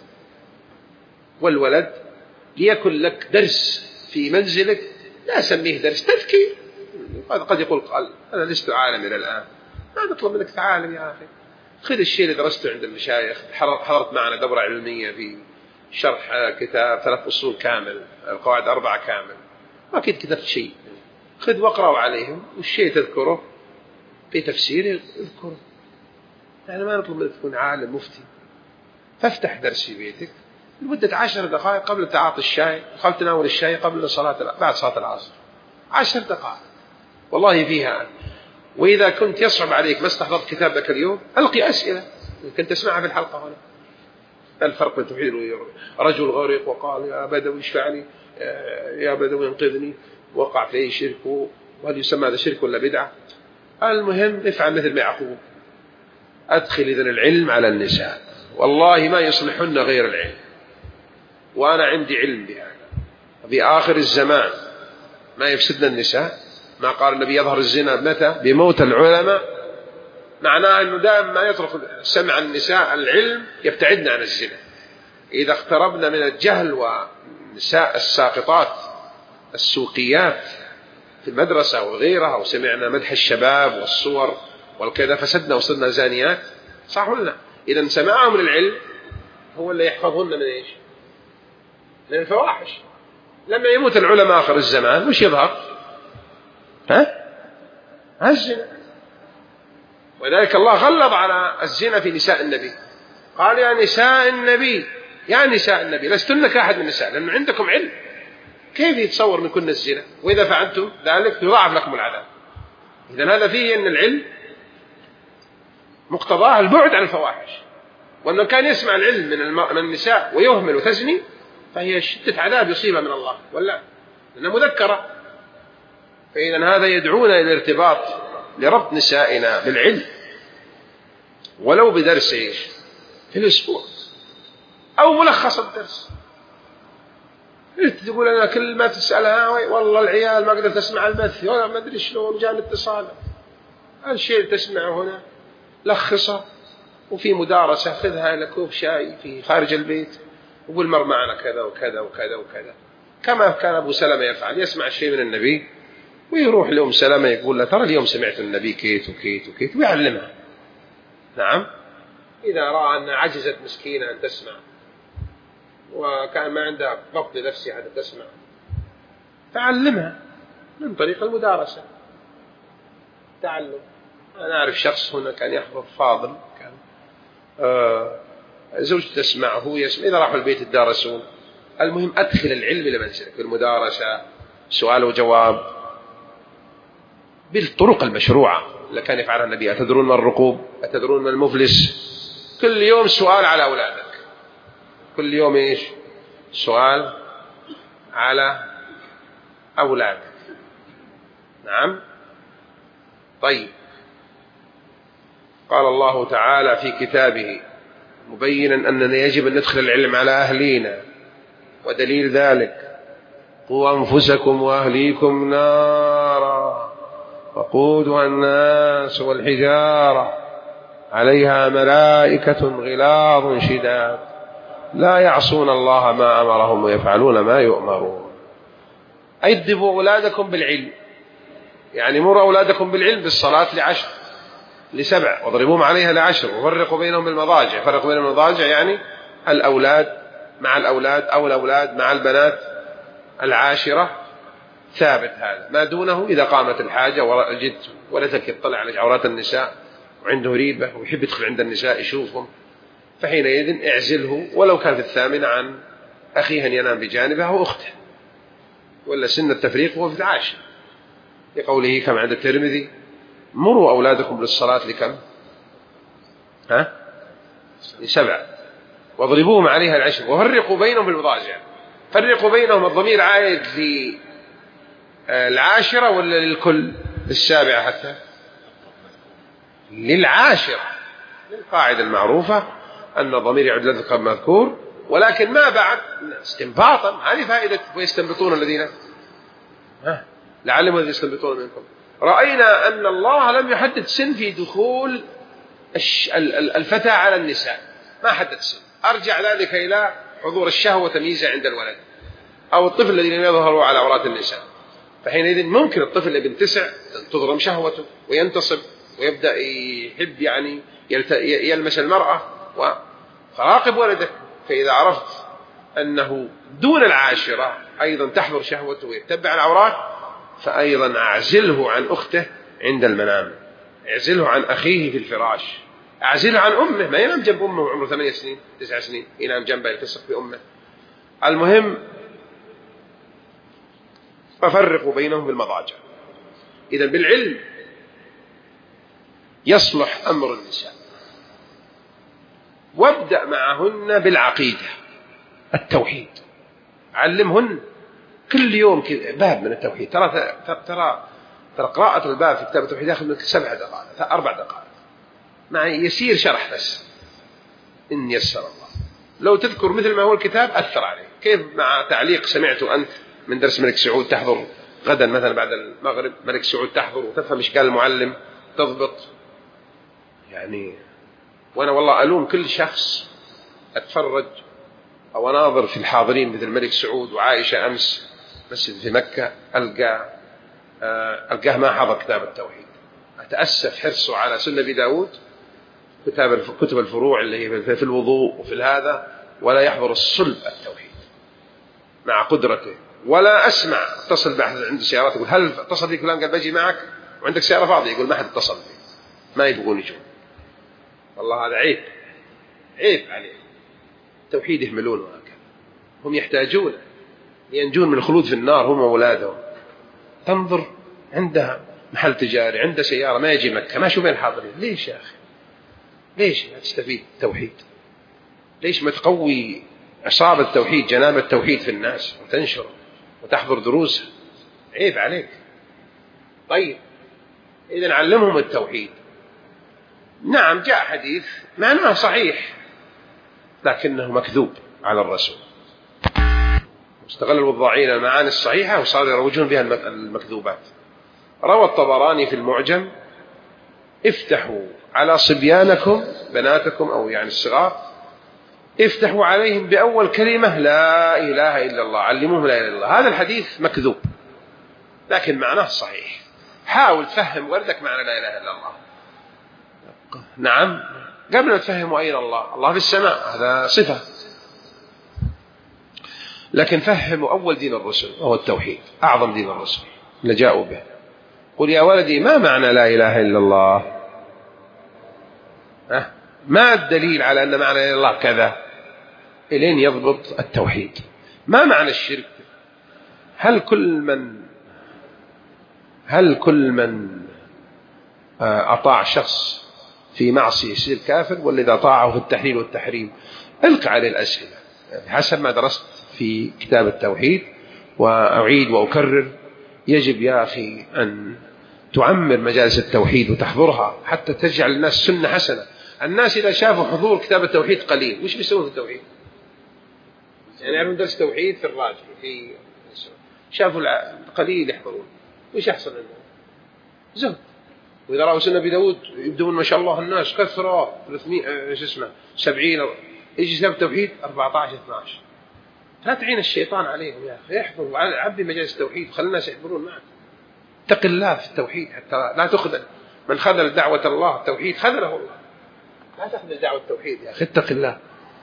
والولد ليكن لك درس في منزلك، لا سميه درس تذكير. قد يقول قال أنا لست عالم إلى الآن، ما نطلب منك تعالم يا أخي، خذ الشيء اللي درسته عند المشايخ، حضرت معنا دورة علمية في شرح كتاب ثلاث أصول كامل، القواعد أربعة كامل، ما أكيد كتبت شيء، خذ واقرأوا عليهم، والشيء تذكره في تفسير اذكره. يعني ما نطلب منك تكون عالم مفتي، فافتح درس في بيتك لمدة عشر دقائق قبل تعاطي الشاي، قبل تناول الشاي، قبل صلاة بعد صلاة العصر، عشر دقائق والله فيها. وإذا كنت يصعب عليك ما استحضرت كتاب ذاك اليوم، ألقي أسئلة كنت تسمعها في الحلقة هنا. الفرق بين التوحيد والرجل، رجل غرق وقال يا بدوي اشفع لي، يا بدوي انقذني، وقع في شرك، وهل يسمى هذا شرك ولا بدعة؟ المهم افعل مثل ما يعقوب، أدخل إذن العلم على النساء، والله ما يصلحن غير العلم، وأنا عندي علم بهذا. في آخر الزمان ما يفسدنا النساء، ما قال النبي يظهر الزنا متى؟ بموت العلماء، معناه أنه دائما ما يترك سمع النساء العلم يبتعدنا عن الزنا. إذا اقتربنا من الجهل والنساء الساقطات السوقيات في المدرسة وغيرها، وسمعنا مدح الشباب والصور والكذا، فسدنا وصلنا زانيات، صح ولا لا؟ إذا سماعهم للعلم هو اللي يحفظهن من إيش؟ من الفواحش. لما يموت العلماء آخر الزمان وش يظهر؟ ها؟ الزنا. ولذلك الله غلظ على الزنا في نساء النبي، قال يا نساء النبي، يا نساء النبي لستن كأحد من النساء، لأنه عندكم علم. كيف يتصور منكن الزنا؟ وإذا فعلتم ذلك يضاعف لكم العذاب. إذن هذا فيه أن العلم مقتضاه البعد عن الفواحش، وأنه كان يسمع العلم من, من النساء ويهمل وتزني فهي شدة عذاب يصيبها من الله، ولا لأنها مذكرة. فإذن هذا يدعونا إلى الارتباط لربط نسائنا بالعلم، ولو بدرس إيش في الأسبوع أو ملخص الدرس. تقول أنا كل ما تسألها والله العيال ما قدرت أسمع البث، ولا ما أدري شلون جاء الاتصال، الشيء اللي تسمعه هنا لخصه، وفي مدارسة خذها إلى كوب شاي في خارج البيت، وقول مر معنا كذا وكذا وكذا وكذا، كما كان أبو سلمة يفعل، يسمع الشيء من النبي ويروح لأم سلمة يقول له ترى اليوم سمعت النبي كيت وكيت وكيت، ويعلمها. نعم، إذا رأى أن عجزت مسكينة أن تسمع وكان ما عندها ضبط لنفسها حتى تسمع، تعلمها من طريق المدارسة، تعلم. أنا أعرف شخص هنا كان يحفظ فاضل، كان آه زوجته تسمع هو يسمع، إذا راحوا البيت يتدارسون. المهم أدخل العلم إلى منزلك بالمدارسة، سؤال وجواب، بالطرق المشروعة اللي كان يفعلها النبي. أتدرون من الرقوب؟ أتدرون من المفلس؟ كل يوم سؤال على أولادك، كل يوم إيش؟ سؤال على أولادك. نعم. طيب، قال الله تعالى في كتابه مبينا أننا يجب أن ندخل العلم على أهلينا، ودليل ذلك قوا أنفسكم وأهليكم نارا وقودها الناس والحجارة عليها ملائكة غلاظ شداد لا يعصون الله ما أمرهم ويفعلون ما يؤمرون. أدبوا أولادكم بالعلم، يعني مروا أولادكم بالعلم، بالصلاة لعشر لسبع، واضربوهم عليها لعشر، وفرقوا بينهم بالمضاجع. فرقوا بين المضاجع يعني الأولاد مع الأولاد أو الأولاد مع البنات، العاشرة ثابت هذا. ما دونه إذا قامت الحاجة وجد ولدك يطلع على عورات النساء وعنده ريبة ويحب يدخل عند النساء يشوفهم، فحينئذ اعزله ولو كان في الثامنة عن أخيه أن ينام بجانبه أو أخته، ولا سن التفريق هو في العاشر، لقوله كما عند الترمذي مروا أولادكم للصلاة لكم؟ ها؟ لسبع، واضربوهم عليها العشر، وفرقوا بينهم بالمضاجع. فرقوا بينهم، الضمير عائد للعاشرة ولا للكل؟ للسابعة حتى للعاشرة، للقاعدة المعروفة أن الضمير يعود للذكر مذكور، ولكن ما بعد استنباطا. هذه فائدة ويستنبطون الذين ها لعلهم الذين يستنبطون منكم. رأينا أن الله لم يحدد سن في دخول الفتاة على النساء، ما حدد سن. أرجع ذلك إلى حضور الشهوة وتمييزها عند الولد، أو الطفل الذي لم يظهروا على عورات النساء. فحينئذ ممكن الطفل ابن تسع تضرم شهوته وينتصب ويبدأ يحب يعني يلمس المرأة، فراقب ولدك. فإذا عرفت أنه دون العاشرة أيضا تحضر شهوته ويتبع العورات، فأيضا أعزله عن أخته عند المنام، اعزله عن أخيه في الفراش، أعزله عن أمه. ما ينام جنب أمه وعمره ثمانية سنين تسع سنين، ينام جنبه يلتصق بأمه. المهم ففرقوا بينهم بالمضاجع. إذا بالعلم يصلح أمر النساء، وابدأ معهن بالعقيدة التوحيد، علمهن كل يوم باب من التوحيد. ترى ترى ترى قراءة الباب في كتاب التوحيد يأخذ منك سبع دقائق أربع دقائق مع يسير شرح بس إن يسر الله. لو تذكر مثل ما هو الكتاب أثر عليه. كيف مع تعليق سمعته أنت من درس ملك سعود تحضر غدا مثلا بعد المغرب ملك سعود تحضر وتفهم إيش قال المعلم تضبط يعني. وأنا والله ألوم كل شخص أتفرج أو أناظر في الحاضرين مثل الملك سعود وعائشة أمس مسجد في مكة، ألقى ألقاه ما حضر كتاب التوحيد. أتأسف حرصه على سنة أبي داود كتاب كتب الفروع اللي هي في الوضوء وفي هذا، ولا يحضر الصلب التوحيد مع قدرته. ولا أسمع اتصل بأحد عنده سيارات يقول هل اتصل بي فلان قال بجي معك وعندك سيارة فاضية، يقول ما حد اتصل بي، ما يبغون يجون. والله هذا عيب، عيب عليه. التوحيد يهملونه هكذا، هم يحتاجون ينجون من الخلود في النار هم وأولادهم. تنظر عندها محل تجاري عنده سيارة ما يجي مكة، ما شو بين الحاضرين. ليش يا أخي؟ ليش ما تستفيد التوحيد؟ ليش ما تقوي عصابة التوحيد جناب التوحيد في الناس وتنشره وتحضر دروسه؟ عيب عليك. طيب إذن علمهم التوحيد. نعم جاء حديث معناه صحيح لكنه مكذوب على الرسول، استغل الوضاعين المعاني الصحيحة وصاروا يروجون بها المكذوبات. روى الطبراني في المعجم افتحوا على صبيانكم بناتكم أو يعني الصغار، افتحوا عليهم بأول كلمة لا إله إلا الله، علموهم لا إله إلا الله. هذا الحديث مكذوب لكن معناه صحيح. حاول تفهم ولدك معنى لا إله إلا الله. نعم قبل أن تفهموا أين الله، الله في السماء هذا صفة، لكن فهموا أول دين الرسل وهو التوحيد، أعظم دين الرسل اللي جاءوا به. قل يا ولدي ما معنى لا إله إلا الله؟ أه؟ ما الدليل على أن معنى لا إله إلا الله كذا؟ إلين يضبط التوحيد. ما معنى الشرك؟ هل كل من هل كل من أطاع شخص في معصية يصير كافر، ولا إذا أطاعه في التحليل والتحريم؟ ألقى عليه الأسئلة حسب ما درست في كتاب التوحيد. وأعيد وأكرر يجب يا أخي أن تعمر مجالس التوحيد وتحضرها حتى تجعل الناس سنة حسنة. الناس إذا شافوا حضور كتاب التوحيد قليل وش بيسوون في التوحيد؟ يعني يعملون درس توحيد في الراجل في شافوا قليل يحضرون، وش يحصل لهم؟ زهد. وإذا رأوا سنة أبي داود يبدون ما شاء الله الناس كثرة ثلاثمائة ايش اسمه سبعين، يجي كتاب التوحيد أربعة عشر اثنا عشر. لا تعين الشيطان عليهم يا أخي، يحضروا عبي مجالس التوحيد وخلي الناس يحضرون معك. اتق الله في التوحيد حتى لا تخذل. من خذل دعوة الله التوحيد خذله الله. لا تخذل دعوة التوحيد يا أخي، اتق الله.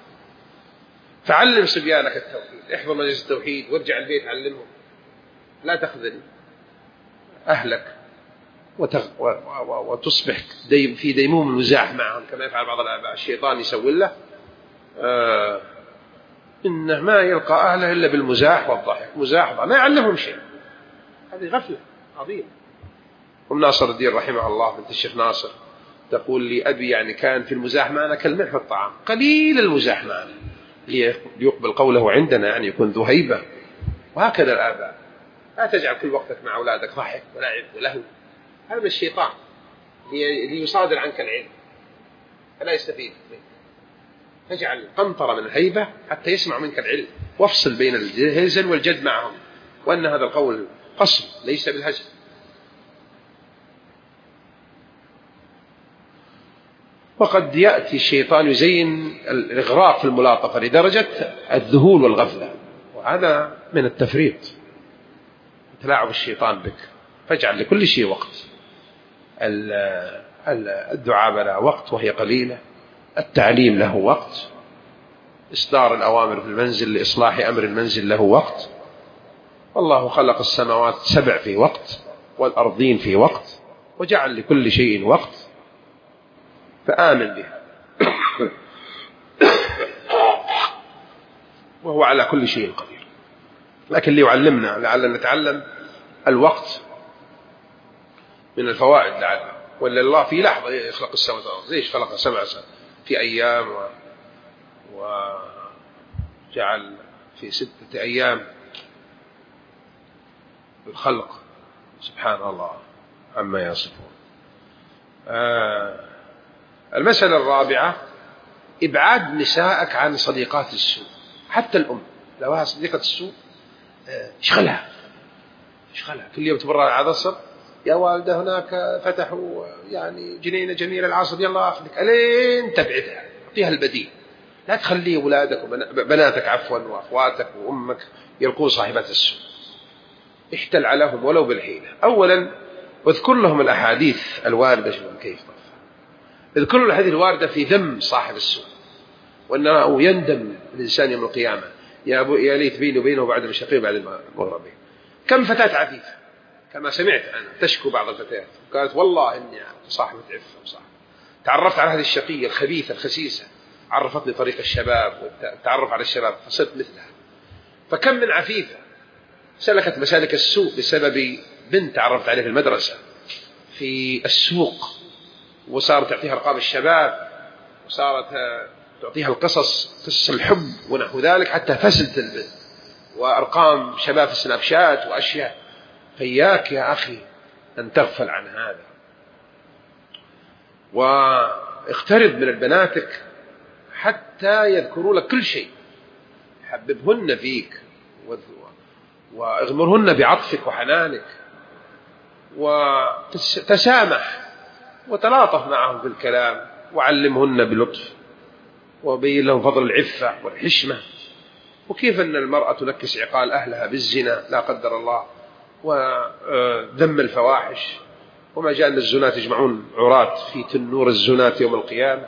فعلم صبيانك التوحيد، احضر مجلس التوحيد وارجع البيت علمهم. لا تخذل أهلك وتصبح ديم في ديموم المزاح معهم كما يفعل بعض الآباء. الشيطان يسوي له آه إنه ما يلقى أهله إلا بالمزاح والضحك، مزاح ضحك. ما يعلمهم شيء. هذه غفلة عظيمة. أم ناصر الدين رحمه الله بنت الشيخ ناصر تقول لي أبي يعني كان في المزاح معنا كالملح في الطعام، قليل المزاح معنا ليقبل قوله عندنا، يعني يكون ذو هيبة. وهكذا الآباء، لا تجعل كل وقتك مع أولادك ضحك ولعب ولهو. هذا من الشيطان ليصادر عنك العلم فلا يستفيد منك. فاجعل قنطرة من الهيبة حتى يسمع منك العلم، وافصل بين الهزل والجد معهم، وأن هذا القول قصد ليس بالهزل. وقد يأتي الشيطان يزين الإغراق في الملاطفة لدرجة الذهول والغفلة، وهذا من التفريط، تلاعب الشيطان بك. فاجعل لكل شيء وقت. الدعابة لها وقت وهي قليلة، التعليم له وقت، إصدار الأوامر في المنزل لإصلاح أمر المنزل له وقت. والله خلق السماوات سبع في وقت والأرضين في وقت، وجعل لكل شيء وقت، فآمن بها وهو على كل شيء قدير. لكن ليعلمنا لعلنا نتعلم الوقت من الفوائد لعله، ولا الله في لحظة يخلق السماوات والأرض، ليش خلق سبع سنة في أيام و... وجعل في ستة أيام الخلق، سبحان الله عما يصفون. آه المسألة الرابعة إبعاد نسائك عن صديقات السوء. حتى الأم لو هي صديقة السوء اشغلها اشغلها كل يوم تمر على العصر، يا والدة هناك فتحوا يعني جنينة جميلة العصر، يلا أخذك، ألين تبعدها، أعطيها البديل. لا تخلي أولادك وبناتك عفوا وأخواتك وأمك يلقون صاحبات السوء، احتل عليهم ولو بالحيلة. أولا اذكر لهم الأحاديث الواردة، شوفوا كيف اذكر لهم الأحاديث الواردة في ذم صاحب السوء، وأنه يندم الإنسان يوم القيامة، يا أبو يا ليت بيني وبينه بعد المشاقين بعد المغربين. كم فتاة عفيفة كما سمعت أنا تشكو بعض الفتيات، قالت والله إني صاحبة عفة وصاحبة، تعرفت على هذه الشقية الخبيثة الخسيسة، عرفتني طريق الشباب والتعرف على الشباب فصرت مثلها. فكم من عفيفة سلكت مسالك السوء بسبب بنت تعرفت عليه في المدرسة في السوق، وصارت تعطيها أرقام الشباب، وصارت تعطيها القصص قصص الحب ونحو ذلك، حتى فسدت البنت، وأرقام شباب في السناب شات وأشياء. فإياك يا أخي أن تغفل عن هذا، واقترب من البناتك حتى يذكروا لك كل شيء، حببهن فيك واغمرهن بعطفك وحنانك، وتسامح وتلاطف معهم في الكلام، وعلمهن بلطف، وبين لهم فضل العفة والحشمة، وكيف أن المرأة تنكس عقال أهلها بالزنا لا قدر الله، وذم الفواحش، وما جاء أن الزنات يجمعون عرات في تنور الزنات يوم القيامة،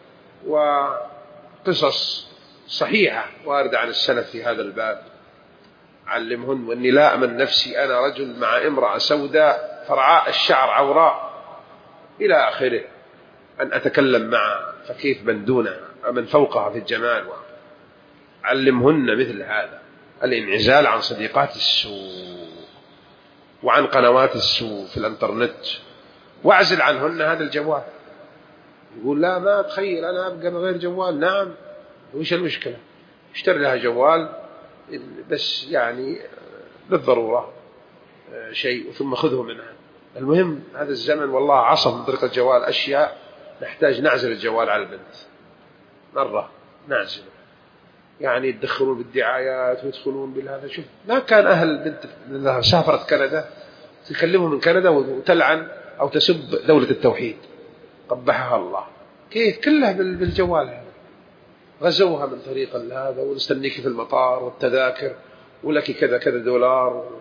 وقصص صحيحة واردة عن السلف في هذا الباب. علمهن وأني لا أمن نفسي أنا رجل مع امرأة سوداء فرعاء الشعر عوراء إلى آخره أن أتكلم معها، فكيف من دونها من فوقها في الجمال. علمهن مثل هذا الانعزال عن صديقات السوء وعن قنوات السوء في الانترنت، واعزل عنهن هذا الجوال. يقول لا ما أتخيل أنا أبقى من غير جوال. نعم، وش المشكلة؟ اشتري لها جوال بس يعني للضرورة شيء ثم خذه منها. المهم هذا الزمن والله عصف من طريق الجوال أشياء نحتاج نعزل الجوال على البنت مرة، نعزله. يعني يدخلون بالدعايات ويدخلون بالهذا. شوف ما كان أهل بنت سافرت كندا تكلمهم من كندا وتلعن أو تسب دولة التوحيد قبحها الله، كيف كلها بالجوال هذا. غزوها من طريق هذا، ونستنيك في المطار والتذاكر ولك كذا كذا دولار.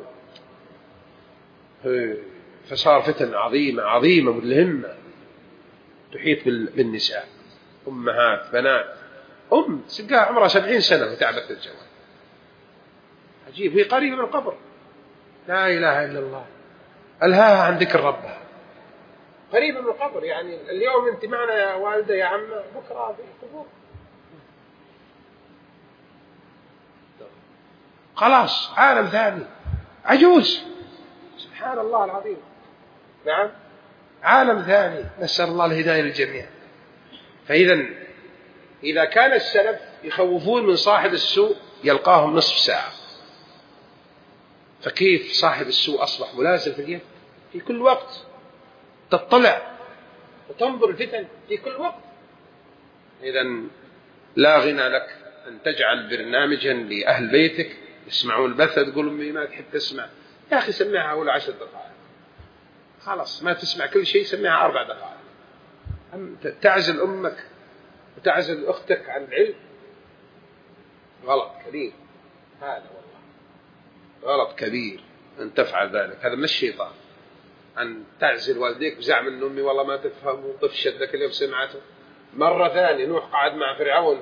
فصار فتن عظيمة عظيمة ملهمة تحيط بالنساء، أمهات بنات. أم سقاها عمرها سبعين سنة وتعبت الجوال. عجيب، هي قريبة من القبر، لا إله إلا الله، ألهاها عن ذكر ربها، قريبة من القبر. يعني اليوم أنت معنا يا والدة يا عمة، بكرة في القبور. خلاص عالم ثاني، عجوز، سبحان الله العظيم. نعم عالم ثاني، نسأل الله الهداية للجميع. فإذا إذا كان السلف يخوفون من صاحب السوء يلقاهم نصف ساعة، فكيف صاحب السوء أصبح ملازم في اليد في كل وقت، تطلع وتنظر الفتن في كل وقت. إذا لا غنى لك أن تجعل برنامجا لأهل بيتك يسمعون البث، تقول أمي ما تحب تسمع، يا أخي سمعها أول عشر دقائق خلاص، ما تسمع كل شيء سمعها أربع دقائق. تعزل أمك وتعزل أختك عن العلم، غلط كبير هذا، والله غلط كبير أن تفعل ذلك. هذا من الشيطان، أن تعزل والديك بزعم أن أمي والله ما تفهم وطفشت ذاك اليوم سمعته. مرة ثانية نوح قعد مع فرعون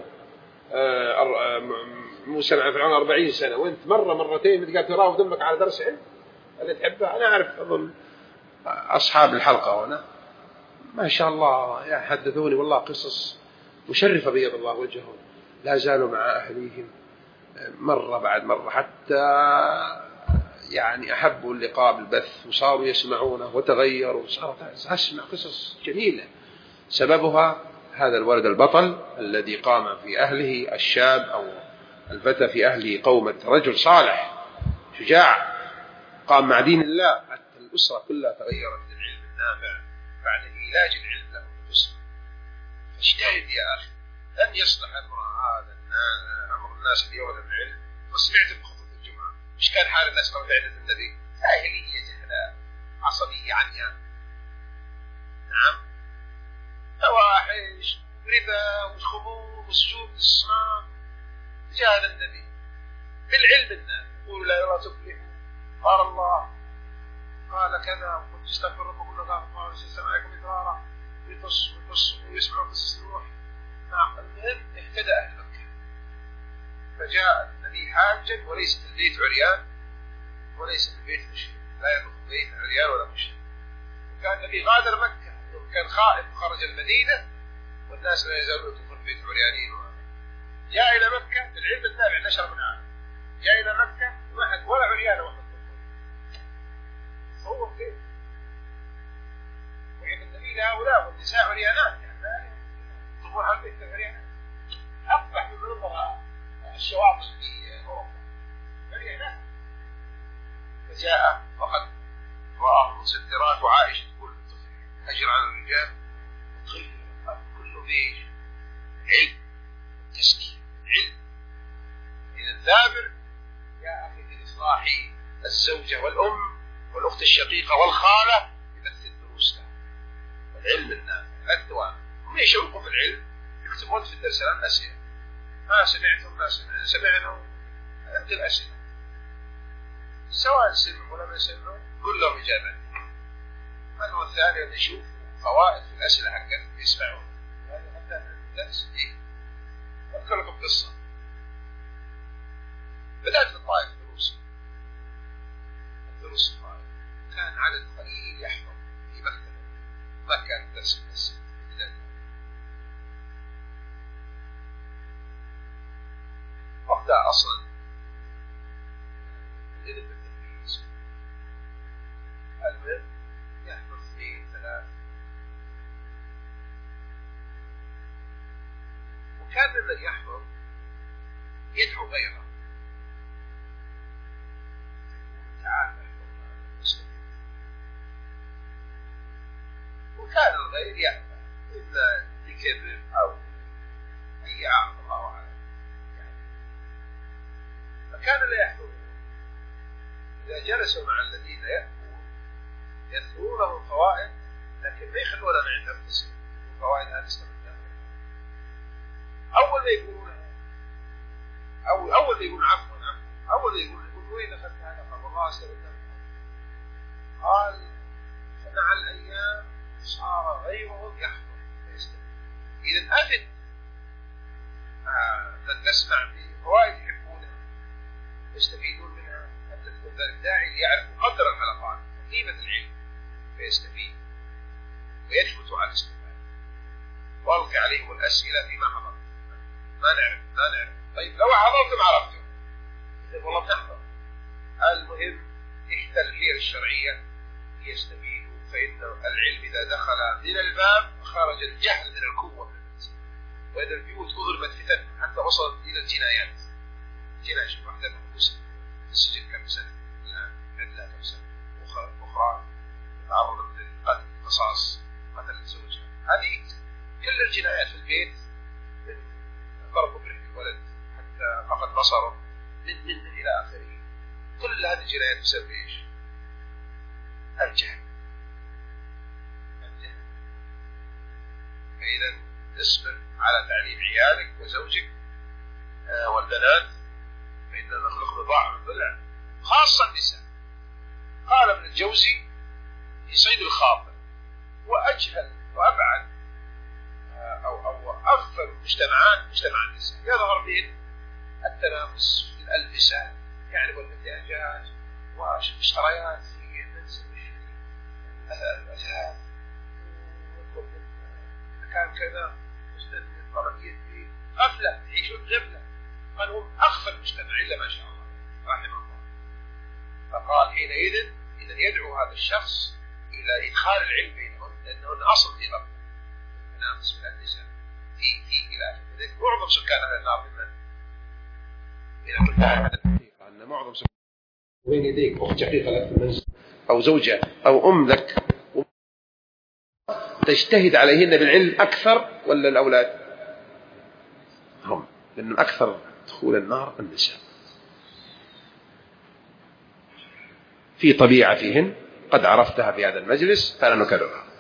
موسى مع فرعون أربعين سنة، وأنت مرة مرتين بتقال تراود أمك على درس علم اللي تحبها. أنا أعرف أظن أصحاب الحلقة هنا ما شاء الله يحدثوني والله قصص مشرفة بيض الله وجههم، لا زالوا مع أهليهم مرة بعد مرة، حتى يعني أحبوا اللقاء بالبث وصاروا يسمعونه وتغيروا وصارت أسمع قصص جميلة سببها هذا الولد البطل الذي قام في أهله الشاب أو الفتى في أهله قومة رجل صالح شجاع قام مع دين الله، حتى الأسرة كلها تغيرت للعلم النافع بعد علاج العلم له الأسرة. فاجتهد يا أخي، لن يصلح أمر هذا أمر الناس اليوم بالعلم. وسمعت بخطبة الجمعة مش كان حال الناس قبل بعدة النبي؟ جاهلية جهلاء عصبية عنيا، نعم، فواحش ربا وخمور وسجود الصنام، جاء النبي بالعلم النافع يقول لا تفلحوا، قال الله قال كذا وقلت استغفر ربكم انه كان غفارا سمعكم مدرارا ويقص ويقص ويسمع قصص نوح. المهم اهتدى اهل مكه، فجاء النبي حاجا وليس في البيت عريان وليس في البيت مشرك، لا يدخل البيت عريان ولا مشرك. وكان النبي غادر مكه كان خائف وخرج المدينه والناس لا يزالون يدخلون البيت عريانين. جاء الى مكه العلم النافع نشر من عام، جاء الى مكه ما حد ولا عريان واحد هو كيف وعند النبي لهؤلاء والنساء عريانات، يعني طبوع البيت عريانات أقبح من نظر الشواطئ في أوروبا عريانات. فجاء وقد رآه المسترات وعائشة تقول هجر عن الرجال وتخيل كله بيش علم تزكية علم. إذا الثابر يا أخي لإصلاح الزوجة والأم والأخت الشقيقة والخالة يبث الدروس لها والعلم النافع الدوام. هم يشوفوا في العلم يكتبون في الدرسان أسئلة ما سمعتم ما سمعنا سمعنا أنت الأسئلة سواء سمعوا ولا ما سمعوا كل لهم إجابات. الأمر الثاني أن يشوف فوائد في الأسئلة حقا يسمعون. هذا حتى الدرس إيه أذكر لكم قصة. بدأت في الطائف دروس الدروس الطائف كان عدد قليل يحضر في مكتبة، ما كان درس المسجد وقتها أصلا الإذن بالتدريس المهم يحضر اثنين ثلاث، وكان ممن يحضر يدعو غيره تعال احضر المسلمين، وكان الغير يأبى إما لكبر أو أي أعظم الله أعلم. فكان لا يحضرون، إذا جلسوا مع الذين يأكلون يذكرون لهم فوائد لكن ما يخلون عند أنفسهم الفوائد هذه استمدها. أول ما يقولون أول أول ما يقولون عفوا عفوا أول ما يقولون يقول وين أخذت هذا؟ قال والله استمدها. قال فمع الأيام صار غيرهم يحضر فيستمد. إذا أفد من تسمع بفوائد يحبونها يستفيدون منها حتى تكون ذلك داعي ليعرفوا قدر الحلقات وقيمة العلم فيستفيد ويثبت على الاستفادة. والقي عليهم الأسئلة فيما حضر. ما نعرف ما نعرف طيب لو حضرتم عرفتم إذا والله بنحضر. المهم إحدى الحيل الشرعية يستفيدوا، فإن العلم إذا دخل من الباب خرج الجهل من القوة من المنزل، وإذا البيوت أضربت فتن حتى وصلت إلى الجنايات. جناية شوف واحدة من السجن في السجن كم سنة الآن عندها كم سنة أخرى تعرضت للقتل قصاص قتل زوجها. هذه كل الجنايات في البيت من ضرب ابن الولد حتى فقد بصره من من من إلى آخره. كل هذه الجنايات بسبب إيش؟ الجهل. الجهل. فإذا اصبر على تعليم عيالك وزوجك آه والبنات، فإننا نخلق بضاعة من ضلع خاصة النساء. قال ابن الجوزي في صيد الخاطر. وأجهل وأبعد أو أو أغفل المجتمعات مجتمع النساء، يظهر فيه التنافس في الألبسة يعني والاحتياجات والمشتريات في المنزل الأثاث مكان كذا مستند الطرفية فيه غفلة، يعيشون غفلة. قال هم أغفل مجتمع إلا ما شاء الله رحمه الله. فقال حينئذ إذا يدعو هذا الشخص إلى إدخال العلم بينهم لأنه أصل في غفلة التنافس في النساء في في خلاف ذلك. معظم سكان أهل النار ممن إذا كنت أعلم الحقيقة أن معظم سكان وين يديك أخت شقيقة لك في المنزل أو زوجة أو أم لك تجتهد عليهن بالعلم أكثر ولا الأولاد؟ هم، لأن أكثر دخول النار النساء في طبيعة فيهن قد عرفتها في هذا المجلس فلا نكررها.